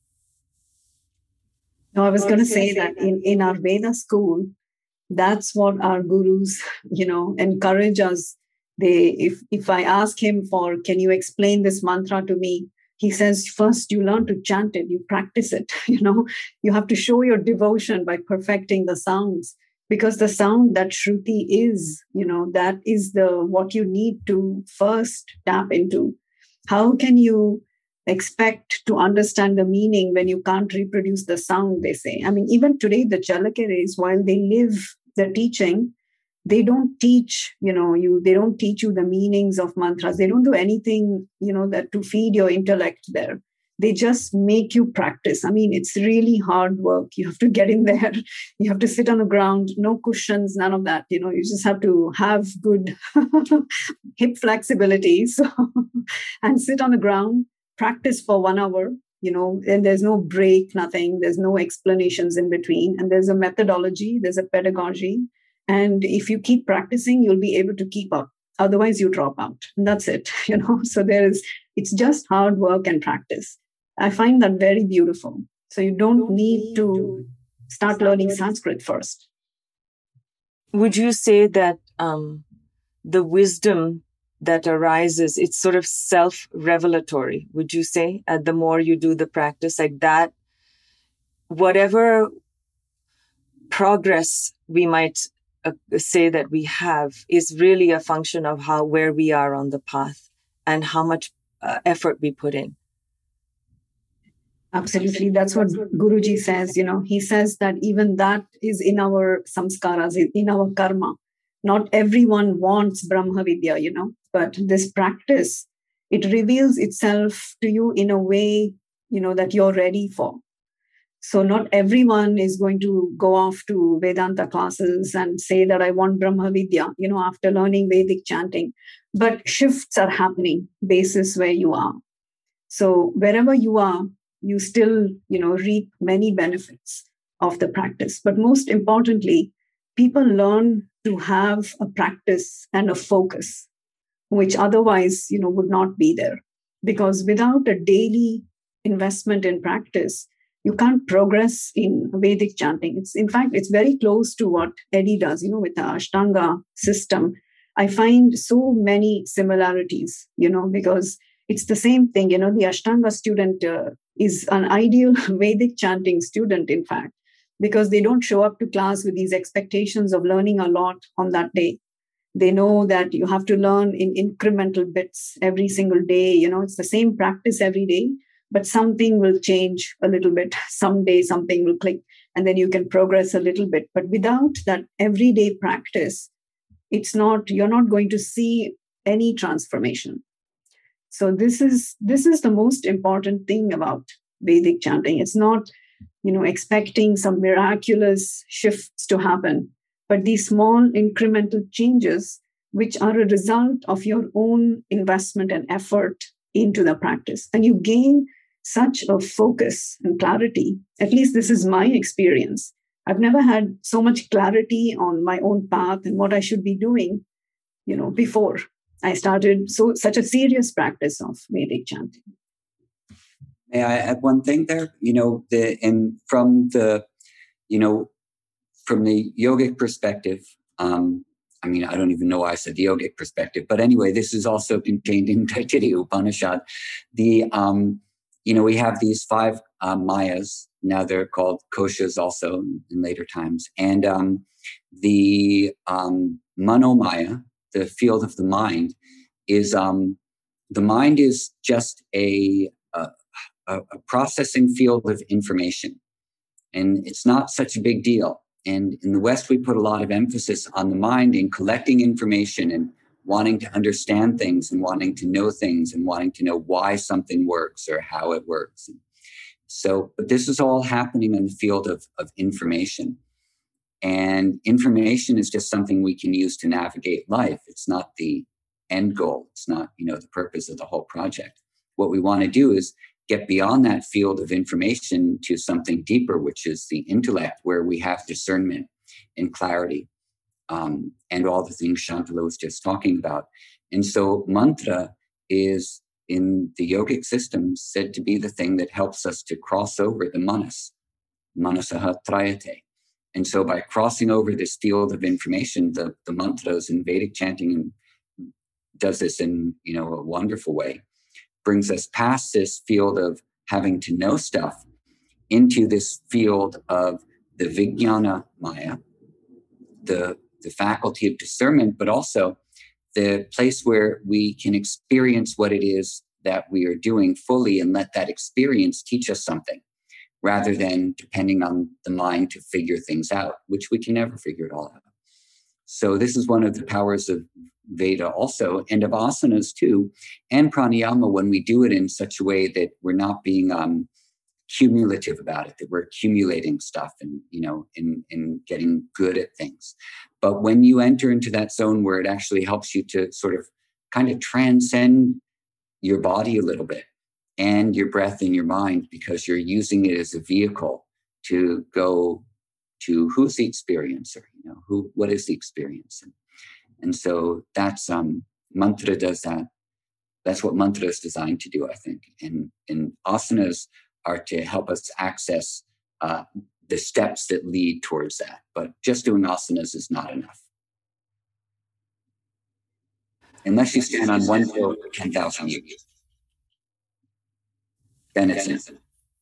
No, I was going to say that in, in our Veda school, that's what our gurus, you know, encourage us. They, if, if I ask him for, can you explain this mantra to me? He says, first you learn to chant it, you practice it, you know, you have to show your devotion by perfecting the sounds, because the sound that Shruti is, you know, that is the, what you need to first tap into. How can you expect to understand the meaning when you can't reproduce the sound, they say? I mean, even today, the Chalakeres, while they live the teaching, they don't teach, you know, you, they don't teach you the meanings of mantras. They don't do anything, you know, that to feed your intellect there. They just make you practice. I mean, it's really hard work. You have to get in there. You have to sit on the ground, no cushions, none of that. You know, you just have to have good hip flexibility. So, and sit on the ground, practice for one hour, you know, and there's no break, nothing. There's no explanations in between. And there's a methodology, there's a pedagogy. And if you keep practicing, you'll be able to keep up. Otherwise, you drop out. And that's it, you know. So there is, it's just hard work and practice. I find that very beautiful. So you don't need to start learning Sanskrit first. Would you say that um, the wisdom that arises, it's sort of self-revelatory, would you say, uh, the more you do the practice, like that, whatever progress we might uh, say that we have is really a function of how, where we are on the path and how much uh, effort we put in. Absolutely. That's what Guruji says. You know, he says that even that is in our samskaras, in our karma. Not everyone wants Brahma Vidya, you know, but this practice, it reveals itself to you in a way, you know, that you're ready for. So not everyone is going to go off to Vedanta classes and say that I want Brahma Vidya, you know, after learning Vedic chanting. But shifts are happening basis where you are. So wherever you are, you still, you know, reap many benefits of the practice. But most importantly, people learn to have a practice and a focus, which otherwise, you know, would not be there. Because without a daily investment in practice, you can't progress in Vedic chanting. It's, in fact, it's very close to what Eddie does, you know, with the Ashtanga system. I find so many similarities, you know, because it's the same thing. You know, the Ashtanga student uh, is an ideal Vedic chanting student, in fact, because they don't show up to class with these expectations of learning a lot on that day. They know that you have to learn in incremental bits every single day. You know, it's the same practice every day, but something will change a little bit. Someday something will click and then you can progress a little bit. But without that everyday practice, it's not, you're not going to see any transformation. So this is, this is the most important thing about Vedic chanting. It's not, you know, expecting some miraculous shifts to happen, but these small incremental changes, which are a result of your own investment and effort into the practice. And you gain such a focus and clarity. At least this is my experience. I've never had so much clarity on my own path and what I should be doing, you know, before I started so such a serious practice of Vedic chanting. May I add one thing there? You know, the and from the, you know, from the yogic perspective, um, I mean, I don't even know why I said the yogic perspective, but anyway, this is also contained in Taittiriya Upanishad. The, um, you know, we have these five uh, mayas. Now they're called koshas also in later times. And um, the um, manomaya, the field of the mind, is um, the mind is just a, a, a processing field of information. And it's not such a big deal. And in the West, we put a lot of emphasis on the mind in collecting information and wanting to understand things and wanting to know things and wanting to know why something works or how it works. So, but this is all happening in the field of, of information. And information is just something we can use to navigate life. It's not the end goal. It's not, you know, the purpose of the whole project. What we want to do is get beyond that field of information to something deeper, which is the intellect, where we have discernment and clarity, um, and all the things Shantala was just talking about. And so mantra is, in the yogic system, said to be the thing that helps us to cross over the manas, manasaha trayate. And so by crossing over this field of information, the, the mantras and Vedic chanting does this in, you know, a wonderful way, brings us past this field of having to know stuff into this field of the vijnana maya, the, the faculty of discernment, but also the place where we can experience what it is that we are doing fully and let that experience teach us something, rather than depending on the mind to figure things out, which we can never figure it all out. So this is one of the powers of Veda also, and of asanas too, and pranayama, when we do it in such a way that we're not being um, cumulative about it, that we're accumulating stuff and, you know, in, in getting good at things. But when you enter into that zone where it actually helps you to sort of kind of transcend your body a little bit and your breath and your mind, because you're using it as a vehicle to go to who's the experiencer, you know, who, what is the experience? And, and so that's, um, mantra does that. That's what mantra is designed to do, I think. And, and asanas are to help us access uh, the steps that lead towards that. But just doing asanas is not enough. Unless you stand on one foot for ten thousand years, then it's it.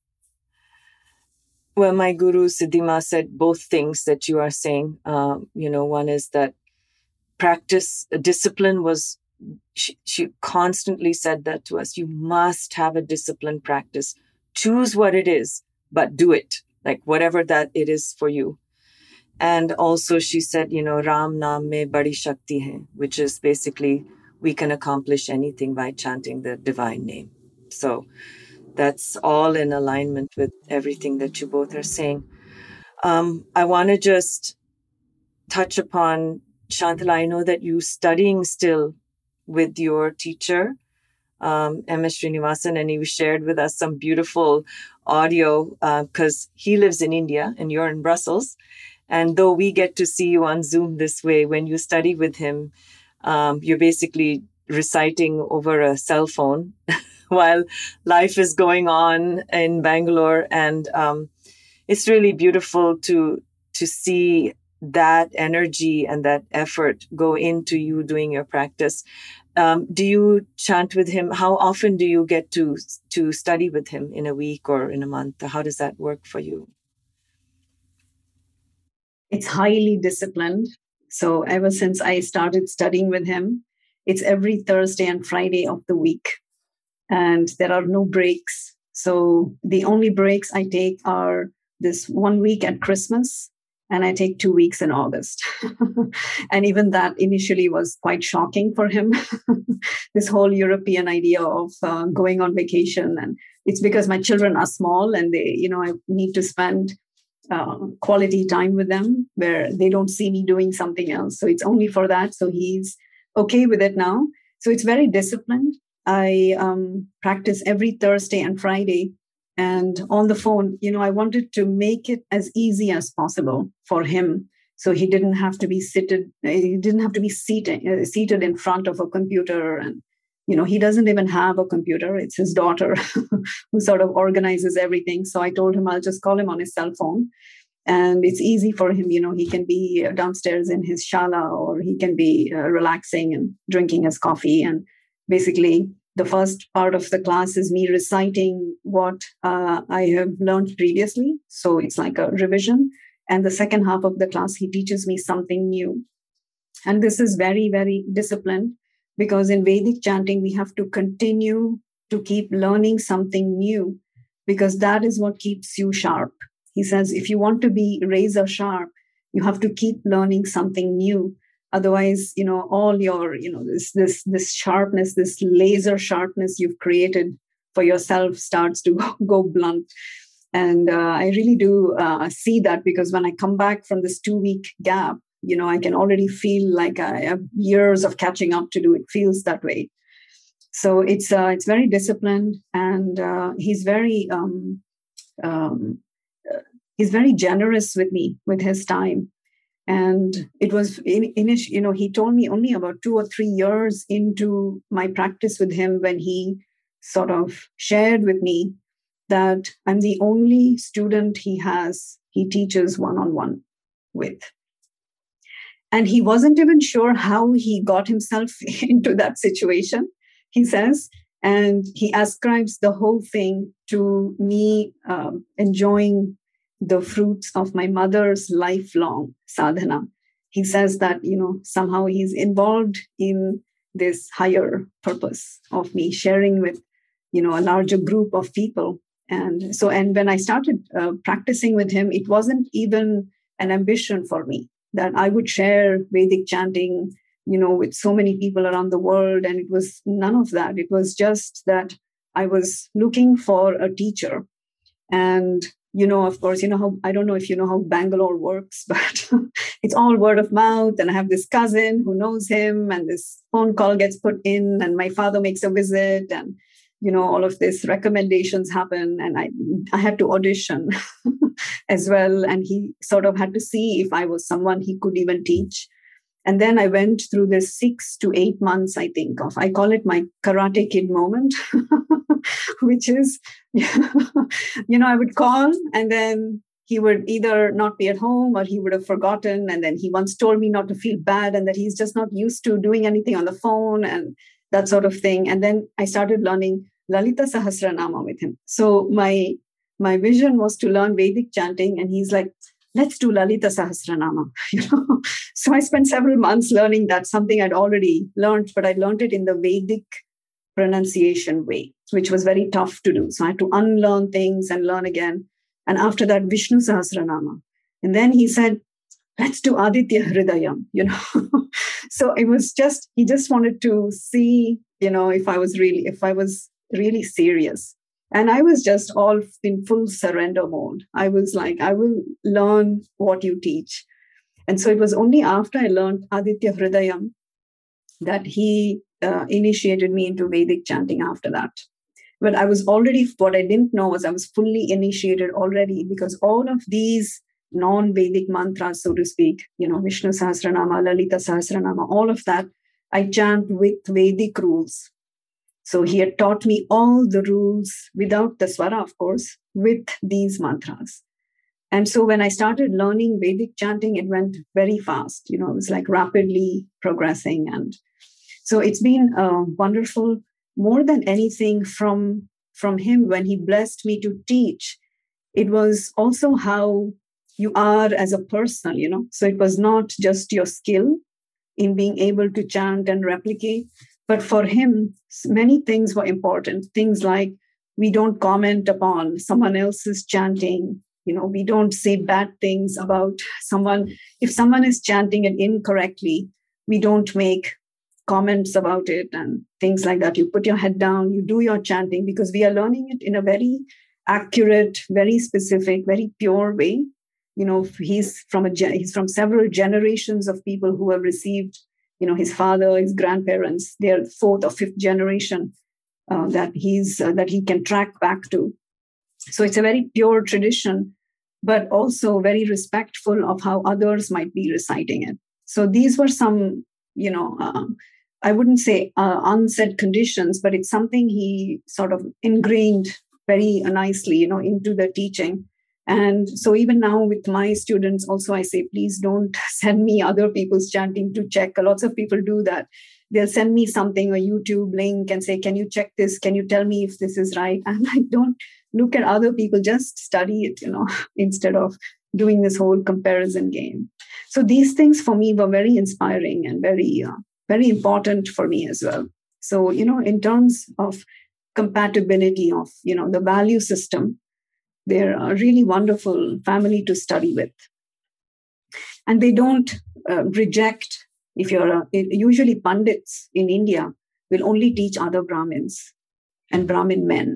Well, my guru Siddhima said both things that you are saying. Um, you know, one is that practice, discipline was, she, she constantly said that to us. You must have a disciplined practice. Choose what it is, but do it, like whatever that it is for you. And also she said, you know, Ram Naam mein badi shakti hai, which is basically we can accomplish anything by chanting the divine name. So that's all in alignment with everything that you both are saying. Um, I want to just touch upon, Shantala, I know that you're studying still with your teacher, um, M S Srinivasan, and you shared with us some beautiful audio because uh, he lives in India and you're in Brussels. And though we get to see you on Zoom this way, when you study with him, um, you're basically reciting over a cell phone while life is going on in Bangalore. And um, it's really beautiful to to see that energy and that effort go into you doing your practice. Um, do you chant with him? How often do you get to to study with him, in a week or in a month? How does that work for you? It's highly disciplined. So ever since I started studying with him, it's every Thursday and Friday of the week. And there are no breaks. So the only breaks I take are this one week at Christmas, and I take two weeks in August. And even that initially was quite shocking for him, this whole European idea of uh, going on vacation. And it's because my children are small and they, you know, I need to spend uh, quality time with them where they don't see me doing something else. So it's only for that. So he's okay with it now. So it's very disciplined. I um, practice every Thursday and Friday. And on the phone, you know, I wanted to make it as easy as possible for him. So he didn't have to be seated, he didn't have to be seated, uh, seated in front of a computer. And, you know, he doesn't even have a computer. It's his daughter who sort of organizes everything. So I told him I'll just call him on his cell phone. And it's easy for him, you know, he can be downstairs in his shala, or he can be uh, relaxing and drinking his coffee. And basically, the first part of the class is me reciting what uh, I have learned previously. So it's like a revision. And the second half of the class, he teaches me something new. And this is very, very disciplined, because in Vedic chanting, we have to continue to keep learning something new, because that is what keeps you sharp. He says, if you want to be razor sharp, you have to keep learning something new. Otherwise, you know, all your, you know, this, this, this sharpness, this laser sharpness you've created for yourself starts to go blunt. And uh, I really do uh, see that, because when I come back from this two week gap, you know, I can already feel like I have years of catching up to do. It feels that way. So it's uh, it's very disciplined, and uh, he's very um, um, uh, he's very generous with me with his time. And it was in, in you know he told me only about two or three years into my practice with him when he sort of shared with me that I'm the only student he has he teaches one-on-one with. And he wasn't even sure how he got himself into that situation, he says. And he ascribes the whole thing to me um, enjoying the fruits of my mother's lifelong sadhana. He says that, you know, somehow he's involved in this higher purpose of me sharing with, you know, a larger group of people. And so, and when I started uh, practicing with him, it wasn't even an ambition for me that I would share Vedic chanting, you know, with so many people around the world. And it was none of that. It was just that I was looking for a teacher. And, you know, of course, you know how, I don't know if you know how Bangalore works, but it's all word of mouth. And I have this cousin who knows him, and this phone call gets put in, and my father makes a visit, and, you know, all of these recommendations happen. And I, I had to audition as well. And he sort of had to see if I was someone he could even teach. And then I went through this six to eight months, I think of, I call it my Karate Kid moment, which is, you know, I would call and then he would either not be at home or he would have forgotten. And then he once told me not to feel bad and that he's just not used to doing anything on the phone and that sort of thing. And then I started learning Lalita Sahasranama with him. So my, my vision was to learn Vedic chanting. And he's like, let's do Lalita Sahasranama. You know? So I spent several months learning that, something I'd already learned, but I learned it in the Vedic pronunciation way, which was very tough to do. So I had to unlearn things and learn again. And after that, Vishnu Sahasranama. And then he said, let's do Aditya Hridayam, you know. So it was just, he just wanted to see, you know, if I was really, if I was really serious. And I was just all in full surrender mode. I was like, I will learn what you teach. And so it was only after I learned Aditya Hridayam that he uh, initiated me into Vedic chanting after that. But I was already, what I didn't know was I was fully initiated already, because all of these non-Vedic mantras, so to speak, you know, Vishnu Sahasranama, Lalita Sahasranama, all of that, I chant with Vedic rules. So he had taught me all the rules without the swara, of course, with these mantras. And so when I started learning Vedic chanting, it went very fast. You know, it was like rapidly progressing. And so it's been uh, wonderful, more than anything from, from him when he blessed me to teach. It was also how you are as a person, you know. So it was not just your skill in being able to chant and replicate, but for him, many things were important. Things like we don't comment upon someone else's chanting. You know, we don't say bad things about someone. If someone is chanting it incorrectly, we don't make comments about it and things like that. You put your head down, you do your chanting, because we are learning it in a very accurate, very specific, very pure way. You know, he's from a he's from several generations of people who have received, you know, his father, his grandparents, their fourth or fifth generation uh, that he's uh, that he can track back to. So it's a very pure tradition, but also very respectful of how others might be reciting it. So these were some, you know, uh, I wouldn't say uh, unsaid conditions, but it's something he sort of ingrained very nicely, you know, into the teaching. And so even now with my students also, I say, please don't send me other people's chanting to check. Lots of people do that. They'll send me something, a YouTube link, and say, can you check this? Can you tell me if this is right? And I don't look at other people, just study it, you know, instead of doing this whole comparison game. So these things for me were very inspiring and very, uh, very important for me as well. So, you know, in terms of compatibility of, you know, the value system, they're a really wonderful family to study with. And they don't uh, reject, if you're, a, usually Pandits in India will only teach other Brahmins and Brahmin men.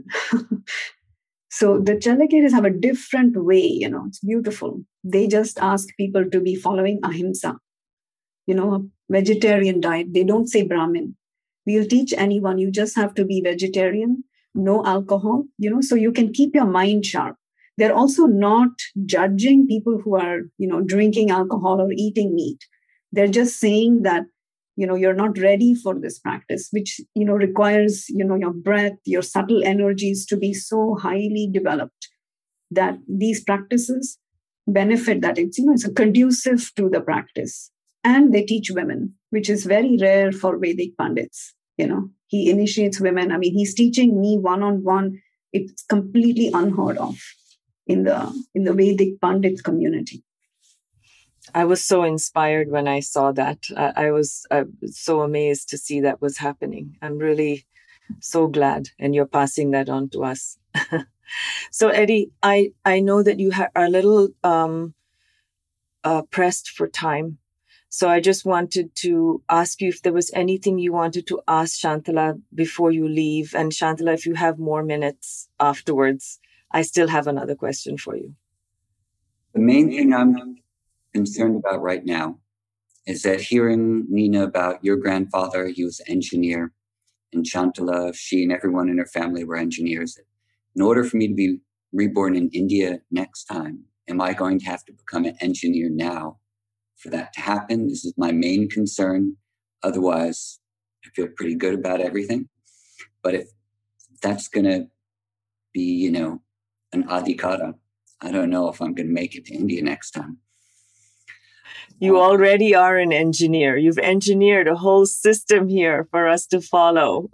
So the Chalakeras have a different way, you know, it's beautiful. They just ask people to be following ahimsa, you know, a vegetarian diet. They don't say Brahmin. We'll teach anyone, you just have to be vegetarian, no alcohol, you know, so you can keep your mind sharp. They're also not judging people who are, you know, drinking alcohol or eating meat. They're just saying that, you know, you're not ready for this practice, which, you know, requires, you know, your breath, your subtle energies to be so highly developed that these practices benefit, that it's, you know, it's conducive to the practice. And they teach women, which is very rare for Vedic Pandits. You know, he initiates women. I mean, he's teaching me one-on-one. It's completely unheard of in the in the Vedic Pandit community. I was so inspired when I saw that. I, I was uh, so amazed to see that was happening. I'm really so glad, and you're passing that on to us. So, Eddie, I, I know that you ha- are a little um, uh, pressed for time. So I just wanted to ask you if there was anything you wanted to ask Shantala before you leave. And Shantala, if you have more minutes afterwards, I still have another question for you. The main thing I'm concerned about right now is that hearing, Nina, about your grandfather, he was an engineer, and Shantala, she and everyone in her family were engineers. In order for me to be reborn in India next time, am I going to have to become an engineer now for that to happen? This is my main concern. Otherwise, I feel pretty good about everything. But if that's going to be, you know, an adhikara, I don't know if I'm going to make it to India next time. You already are an engineer. You've engineered a whole system here for us to follow.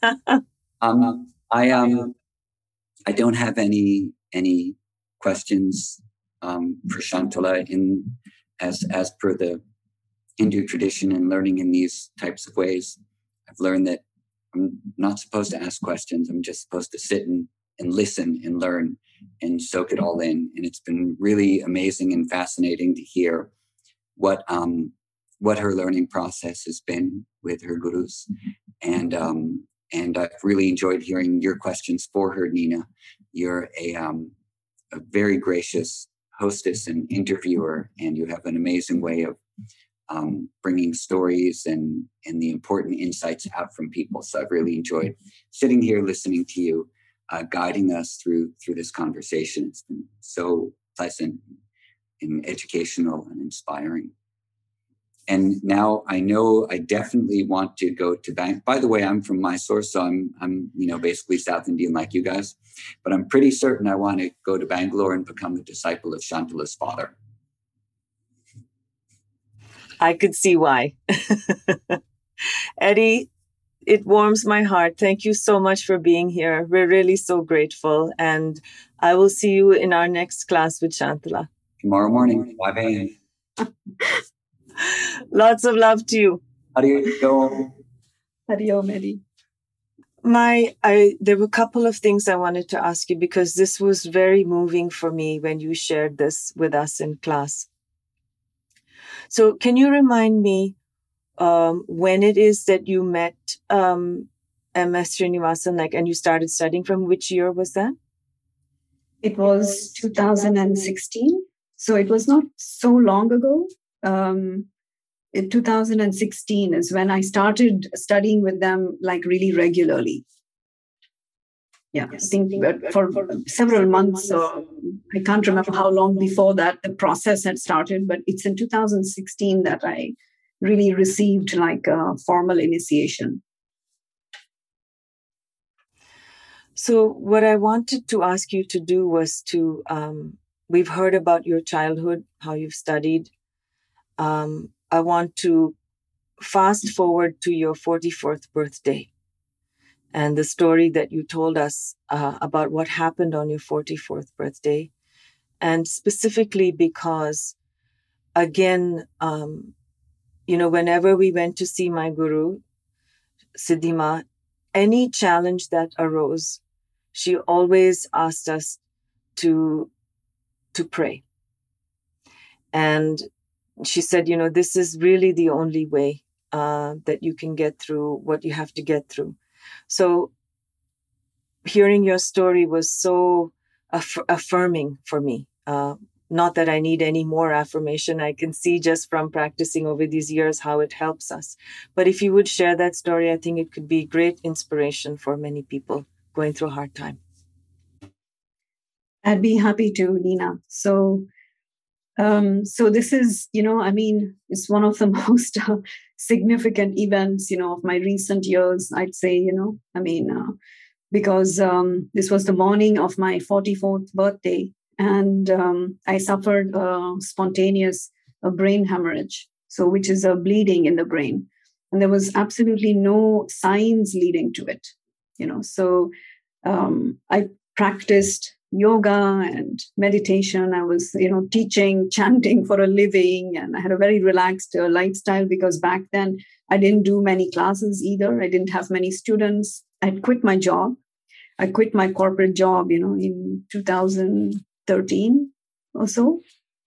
um, I um, I don't have any any questions um, for Shantala in as as per the Hindu tradition and learning in these types of ways. I've learned that I'm not supposed to ask questions. I'm just supposed to sit and, and listen and learn and soak it all in. And it's been really amazing and fascinating to hear what um, what her learning process has been with her gurus. And um, and I've really enjoyed hearing your questions for her, Nina. You're a, um, a very gracious hostess and interviewer, and you have an amazing way of um, bringing stories and, and the important insights out from people. So I've really enjoyed sitting here listening to you, uh, guiding us through through this conversation. It's been so pleasant and educational and inspiring. And now I know I definitely want to go to Bang. By the way, I'm from Mysore, so I'm, I'm, you know, basically South Indian like you guys. But I'm pretty certain I want to go to Bangalore and become a disciple of Shantala's father. I could see why. Eddie, it warms my heart. Thank you so much for being here. We're really so grateful. And I will see you in our next class with Shantala. Tomorrow morning, five a.m. Lots of love to you. Hari Om. Hari Om, Eddie. My, I, there were a couple of things I wanted to ask you because this was very moving for me when you shared this with us in class. So can you remind me um, when it is that you met um, M S Srinivasan, like, and you started studying from? Which year was that? It was two thousand sixteen. So it was not so long ago. Um, in two thousand sixteen is when I started studying with them, like really regularly. Yeah, I think for, for several months. So I can't remember how long before that the process had started, but it's in two thousand sixteen that I really received like a formal initiation. So what I wanted to ask you to do was to, um, we've heard about your childhood, how you've studied. Um, I want to fast forward to your forty-fourth birthday and the story that you told us uh, about what happened on your forty-fourth birthday. And specifically because, again, um, you know, whenever we went to see my guru, Siddhima, any challenge that arose, she always asked us to, to pray. And she said, you know, this is really the only way uh, that you can get through what you have to get through. So hearing your story was so aff- affirming for me. Uh, Not that I need any more affirmation. I can see just from practicing over these years how it helps us. But if you would share that story, I think it could be great inspiration for many people going through a hard time. I'd be happy to, Nina. So, um, so this is, you know, I mean, it's one of the most uh, significant events, you know, of my recent years, I'd say, you know, I mean, uh, because um, this was the morning of my forty-fourth birthday. And um, I suffered a spontaneous a brain hemorrhage, so which is a bleeding in the brain. And there was absolutely no signs leading to it, you know. So um, I practiced yoga and meditation. I was, you know, teaching, chanting for a living, and I had a very relaxed uh, lifestyle because back then I didn't do many classes either. I didn't have many students. I'd quit my job. I quit my corporate job, you know, in two thousand thirteen or so.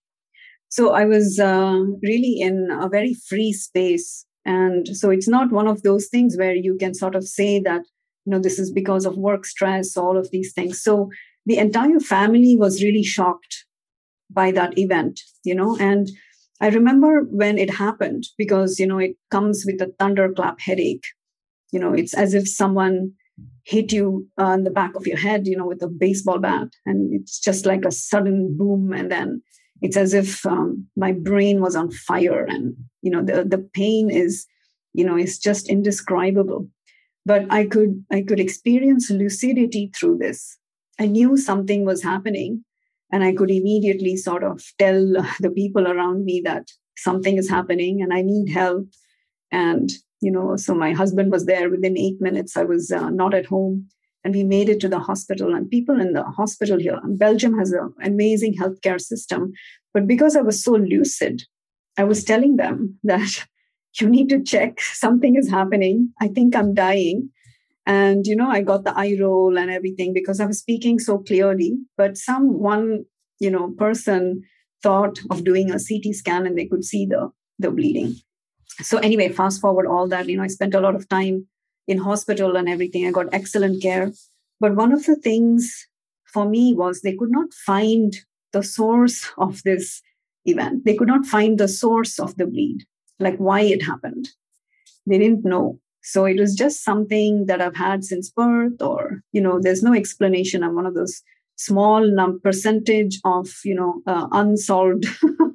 So I was uh, really in a very free space. And so it's not one of those things where you can sort of say that, you know, this is because of work stress, all of these things. So the entire family was really shocked by that event, you know, and I remember when it happened because, you know, it comes with a thunderclap headache. You know, it's as if someone hit you on the back of your head, you know, with a baseball bat. And it's just like a sudden boom. And then it's as if um, my brain was on fire. And, you know, the, the pain is, you know, is just indescribable. But I could, I could experience lucidity through this. I knew something was happening. And I could immediately sort of tell the people around me that something is happening and I need help. And you know, so my husband was there within eight minutes. I was uh, not at home and we made it to the hospital. And people in the hospital here, Belgium has an amazing healthcare system. But because I was so lucid, I was telling them that you need to check, something is happening. I think I'm dying. And, you know, I got the eye roll and everything because I was speaking so clearly. But some one, you know, person thought of doing a C T scan and they could see the, the bleeding. So anyway, fast forward all that, you know, I spent a lot of time in hospital and everything. I got excellent care. But one of the things for me was they could not find the source of this event. They could not find the source of the bleed, like why it happened. They didn't know. So it was just something that I've had since birth, or, you know, there's no explanation. I'm one of those small num- percentage of, you know, uh, unsolved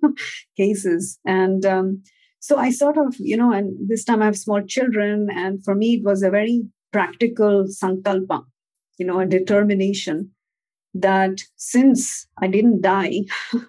cases. And, um, So I sort of, you know, and this time I have small children. And for me, it was a very practical sankalpa, you know, a determination that since I didn't die,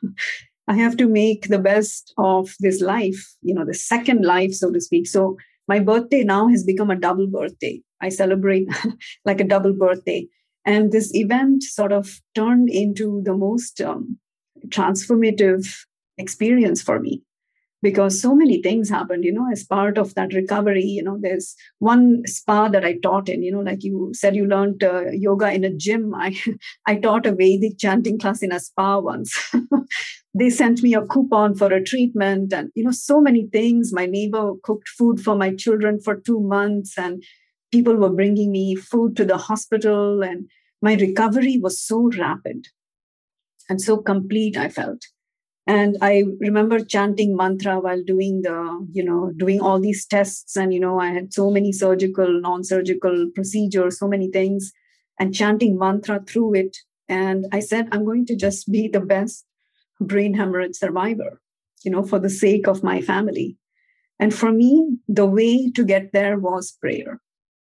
I have to make the best of this life, you know, the second life, so to speak. So my birthday now has become a double birthday. I celebrate like a double birthday. And this event sort of turned into the most um, transformative experience for me. Because so many things happened, you know, as part of that recovery. You know, there's one spa that I taught in, you know, like you said, you learned uh, yoga in a gym. I, I taught a Vedic chanting class in a spa once. They sent me a coupon for a treatment and, you know, so many things. My neighbor cooked food for my children for two months and people were bringing me food to the hospital. And my recovery was so rapid and so complete, I felt. And I remember chanting mantra while doing the, you know, doing all these tests. And, you know, I had so many surgical, non-surgical procedures, so many things, and chanting mantra through it. And I said, I'm going to just be the best brain hemorrhage survivor, you know, for the sake of my family. And for me, the way to get there was prayer.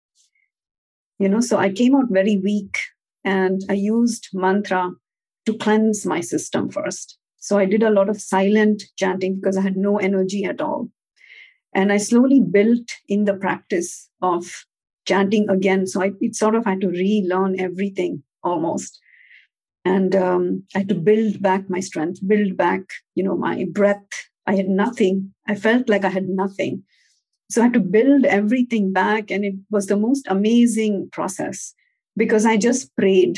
You know, so I came out very weak and I used mantra to cleanse my system first. So I did a lot of silent chanting because I had no energy at all. And I slowly built in the practice of chanting again. So I it sort of had to relearn everything almost. And um, I had to build back my strength, build back, you know, my breath. I had nothing. I felt like I had nothing. So I had to build everything back. And it was the most amazing process because I just prayed.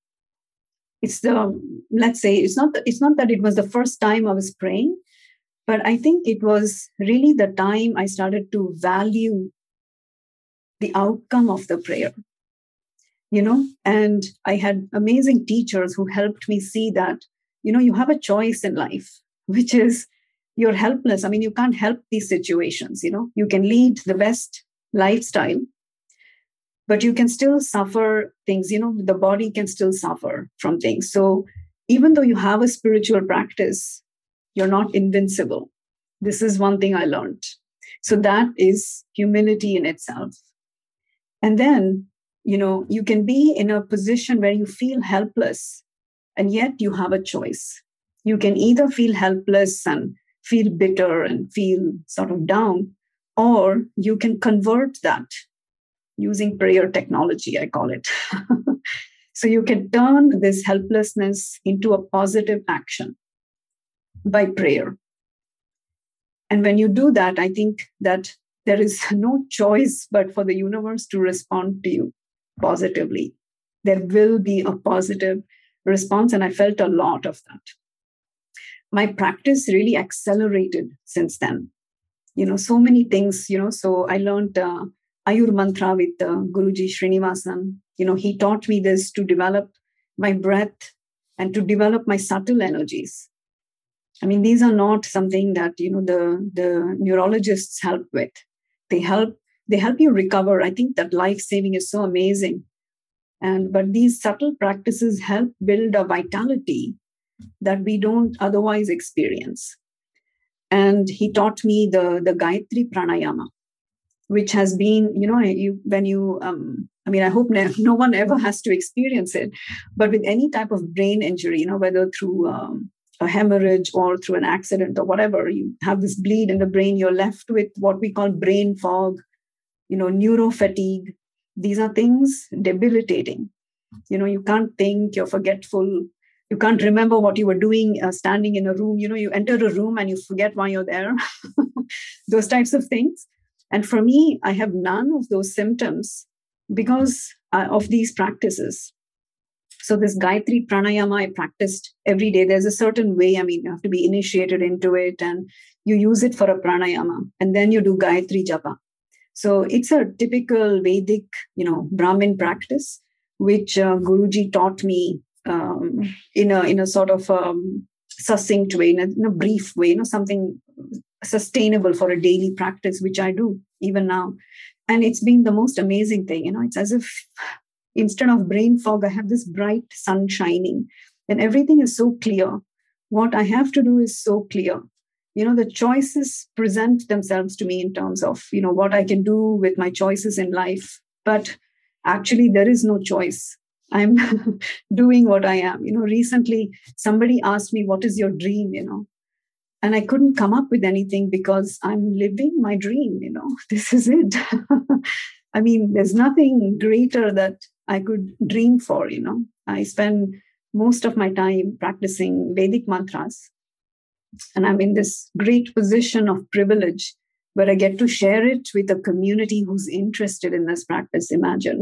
It's the, let's say, it's not, it's not that it was the first time I was praying, but I think it was really the time I started to value the outcome of the prayer, you know, and I had amazing teachers who helped me see that, you know, you have a choice in life, which is you're helpless. I mean, you can't help these situations, you know, you can lead the best lifestyle, but you can still suffer things, you know, the body can still suffer from things. So even though you have a spiritual practice, you're not invincible. This is one thing I learned. So that is humility in itself. And then, you know, you can be in a position where you feel helpless, and yet you have a choice. You can either feel helpless and feel bitter and feel sort of down, or you can convert that using prayer technology, I call it. So you can turn this helplessness into a positive action by prayer. And when you do that, I think that there is no choice but for the universe to respond to you positively. There will be a positive response, and I felt a lot of that. My practice really accelerated since then. You know, so many things, you know, so I learned uh, Ayur Mantra with uh, Guruji Srinivasan. You know, he taught me this to develop my breath and to develop my subtle energies. I mean, these are not something that, you know, the, the neurologists help with. They help, they help you recover. I think that life-saving is so amazing. And but these subtle practices help build a vitality that we don't otherwise experience. And he taught me the, the Gayatri Pranayama, which has been, you know, you, when you, um, I mean, I hope no, no one ever has to experience it, but with any type of brain injury, you know, whether through um, a hemorrhage or through an accident or whatever, you have this bleed in the brain, you're left with what we call brain fog, you know, neurofatigue. These are things debilitating. You know, you can't think, you're forgetful, you can't remember what you were doing uh, standing in a room. You know, you enter a room and you forget why you're there. Those types of things. And for me, I have none of those symptoms because uh, of these practices. So this Gayatri Pranayama, I practiced every day. There's a certain way, I mean, you have to be initiated into it and you use it for a pranayama and then you do Gayatri Japa. So it's a typical Vedic, you know, Brahmin practice, which uh, Guruji taught me um, in a in a sort of um, succinct way, in a, in a brief way, you know, something sustainable for a daily practice, which I do even now. And it's been the most amazing thing. You know, it's as if instead of brain fog, I have this bright sun shining and everything is so clear. What I have to do is so clear. You know, the choices present themselves to me in terms of, you know, what I can do with my choices in life. But actually, there is no choice. I'm doing what I am. You know, recently, somebody asked me, what is your dream, you know? And I couldn't come up with anything because I'm living my dream, you know, this is it. I mean, there's nothing greater that I could dream for, you know. I spend most of my time practicing Vedic mantras. And I'm in this great position of privilege where I get to share it with a community who's interested in this practice, imagine.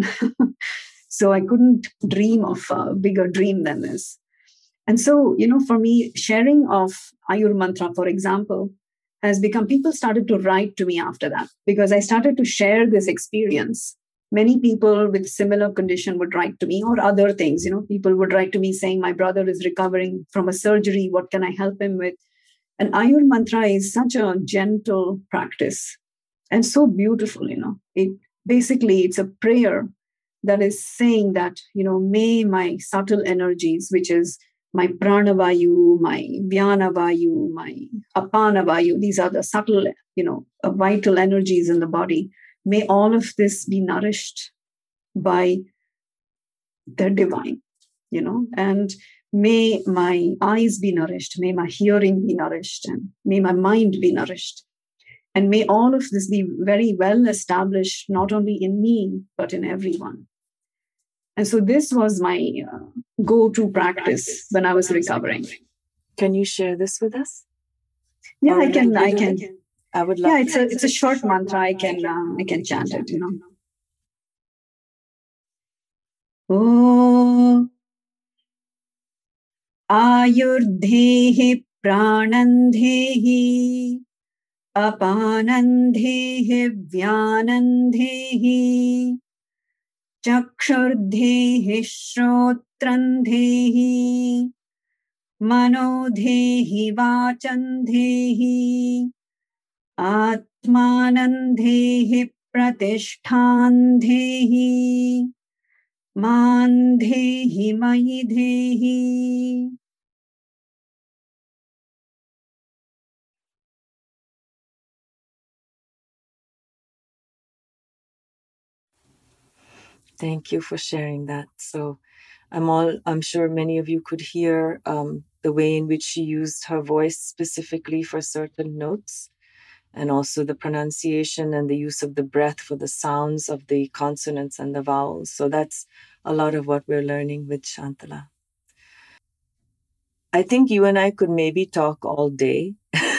So I couldn't dream of a bigger dream than this. And so, you know, for me, sharing of Ayur Mantra, for example, has become, people started to write to me after that because I started to share this experience. Many people with similar condition would write to me or other things, you know, people would write to me saying, my brother is recovering from a surgery. What can I help him with? And Ayur Mantra is such a gentle practice and so beautiful, you know. It basically, it's a prayer that is saying that, you know, may my subtle energies, which is my pranavayu, my vyanavayu, my apanavayu, these are the subtle, you know, uh, vital energies in the body. May all of this be nourished by the divine, you know, and may my eyes be nourished, may my hearing be nourished, and may my mind be nourished. And may all of this be very well established, not only in me, but in everyone. And so this was my uh, go-to practice when I was recovering. Can you share this with us? Yeah, or I can. I can. It? I would love. Yeah, it's a it's a short mantra. I can uh, I can chant it. You know. Oh, Ayurdhehi pranandhehi apanandhehi vyanandhehi chakshurdhehi shrotrandhehi Mano dhehi vachan dhehi Atmanan dhehi pratishhthan dhehi Man dhehi mayi dhehi. Thank you for sharing that. So I'm all I'm sure many of you could hear um, the way in which she used her voice specifically for certain notes, and also the pronunciation and the use of the breath for the sounds of the consonants and the vowels. So that's a lot of what we're learning with Shantala. I think you and I could maybe talk all day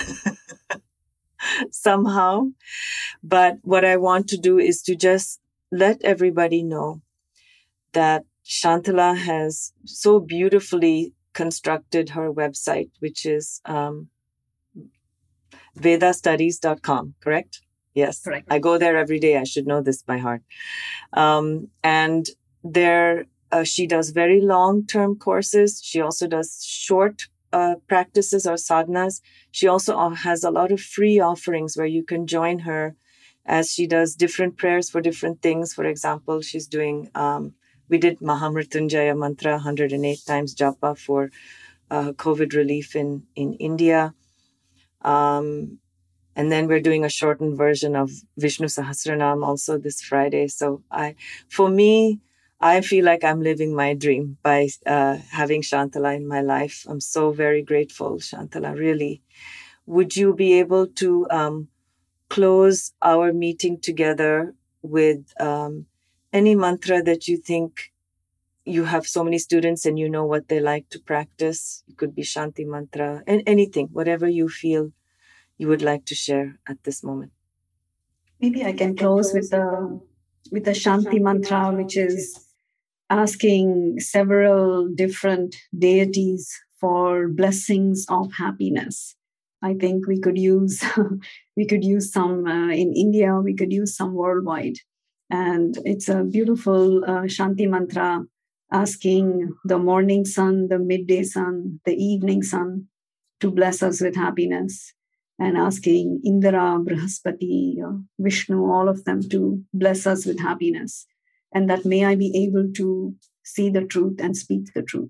somehow, but what I want to do is to just let everybody know that Shantala has so beautifully constructed her website, which is um, veda studies dot com, correct? Yes. Correct. I go there every day. I should know this by heart. Um, and there, uh, she does very long-term courses. She also does short uh, practices or sadhanas. She also has a lot of free offerings where you can join her as she does different prayers for different things. For example, she's doing, um, we did Mahamrityunjaya mantra one hundred eight times japa for uh, COVID relief in, in India. Um, and then we're doing a shortened version of Vishnu Sahasranam also this Friday. So I, for me, I feel like I'm living my dream by uh, having Shantala in my life. I'm so very grateful, Shantala, really. Would you be able to um, close our meeting together with um, any mantra that you think you have so many students and you know what they like to practice? It could be Shanti mantra and anything, whatever you feel you would like to share at this moment. Maybe I can close with the with the Shanti mantra, which is asking several different deities for blessings of happiness. I think we could use we could use some uh, in India. We could use some worldwide, and it's a beautiful uh, Shanti mantra, asking the morning sun, the midday sun, the evening sun to bless us with happiness, and asking Indra, Brihaspati, uh, Vishnu, all of them to bless us with happiness, and that may I be able to see the truth and speak the truth.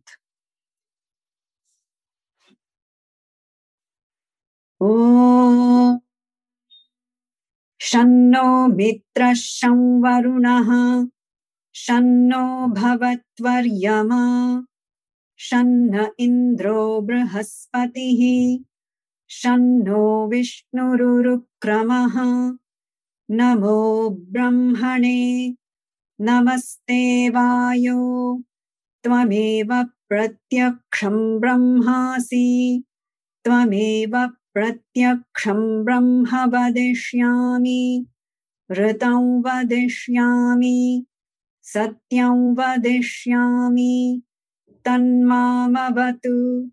Om Shanno Mitra Sham Varunaha Shanno Bhavatvaryama Shanna Indro Brihaspatihi Shanno Vishnururukramaha Namo Brahmane Namaste Vayo Tvameva Pratyaksham Brahmasi Tvameva Pratyaksham Brahma Vadishyami Ritam Vadishyami Satyam Vadishyami Tanmamavatu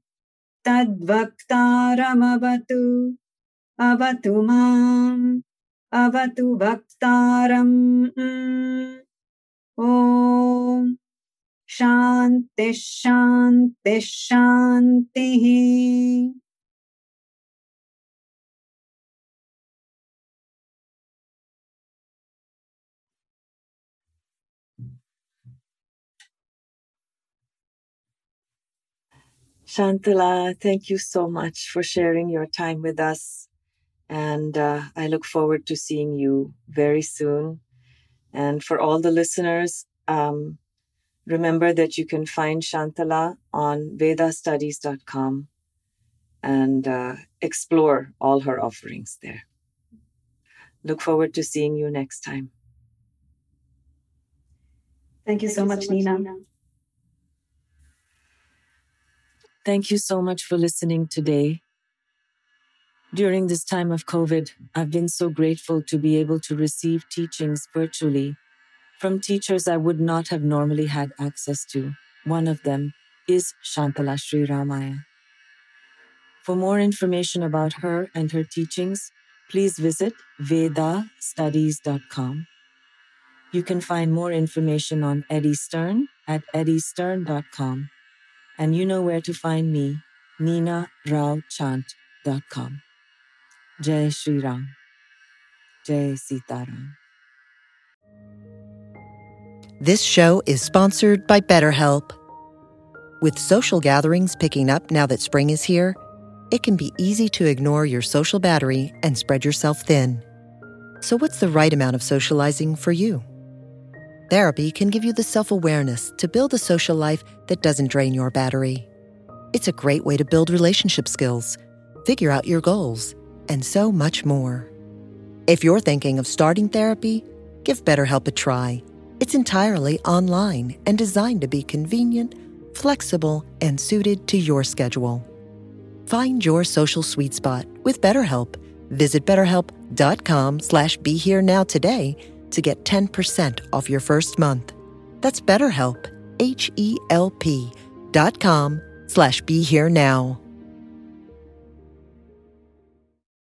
Tadvaktaramavatu Avatu Mam Avatu Vaktaram. Om Shanti Shanti Shanti. Shantala, thank you so much for sharing your time with us. And uh, I look forward to seeing you very soon. And for all the listeners, um, remember that you can find Shantala on veda studies dot com and uh, explore all her offerings there. Look forward to seeing you next time. Thank you so much, Nina. Thank you so much for listening today. During this time of COVID, I've been so grateful to be able to receive teachings virtually from teachers I would not have normally had access to. One of them is Shantala Sri Ramaya. For more information about her and her teachings, please visit veda studies dot com. You can find more information on Eddie Stern at eddie stern dot com. And you know where to find me, nina rao chant dot com. Jai Shri Ram. Jai Sitaram. This show is sponsored by BetterHelp. With social gatherings picking up now that spring is here, it can be easy to ignore your social battery and spread yourself thin. So what's the right amount of socializing for you? Therapy can give you the self-awareness to build a social life that doesn't drain your battery. It's a great way to build relationship skills, figure out your goals, and so much more. If you're thinking of starting therapy, give BetterHelp a try. It's entirely online and designed to be convenient, flexible, and suited to your schedule. Find your social sweet spot with BetterHelp. Visit betterhelp.com slash be here now today to get ten percent off your first month. That's BetterHelp, H E L P dot com slash be here now.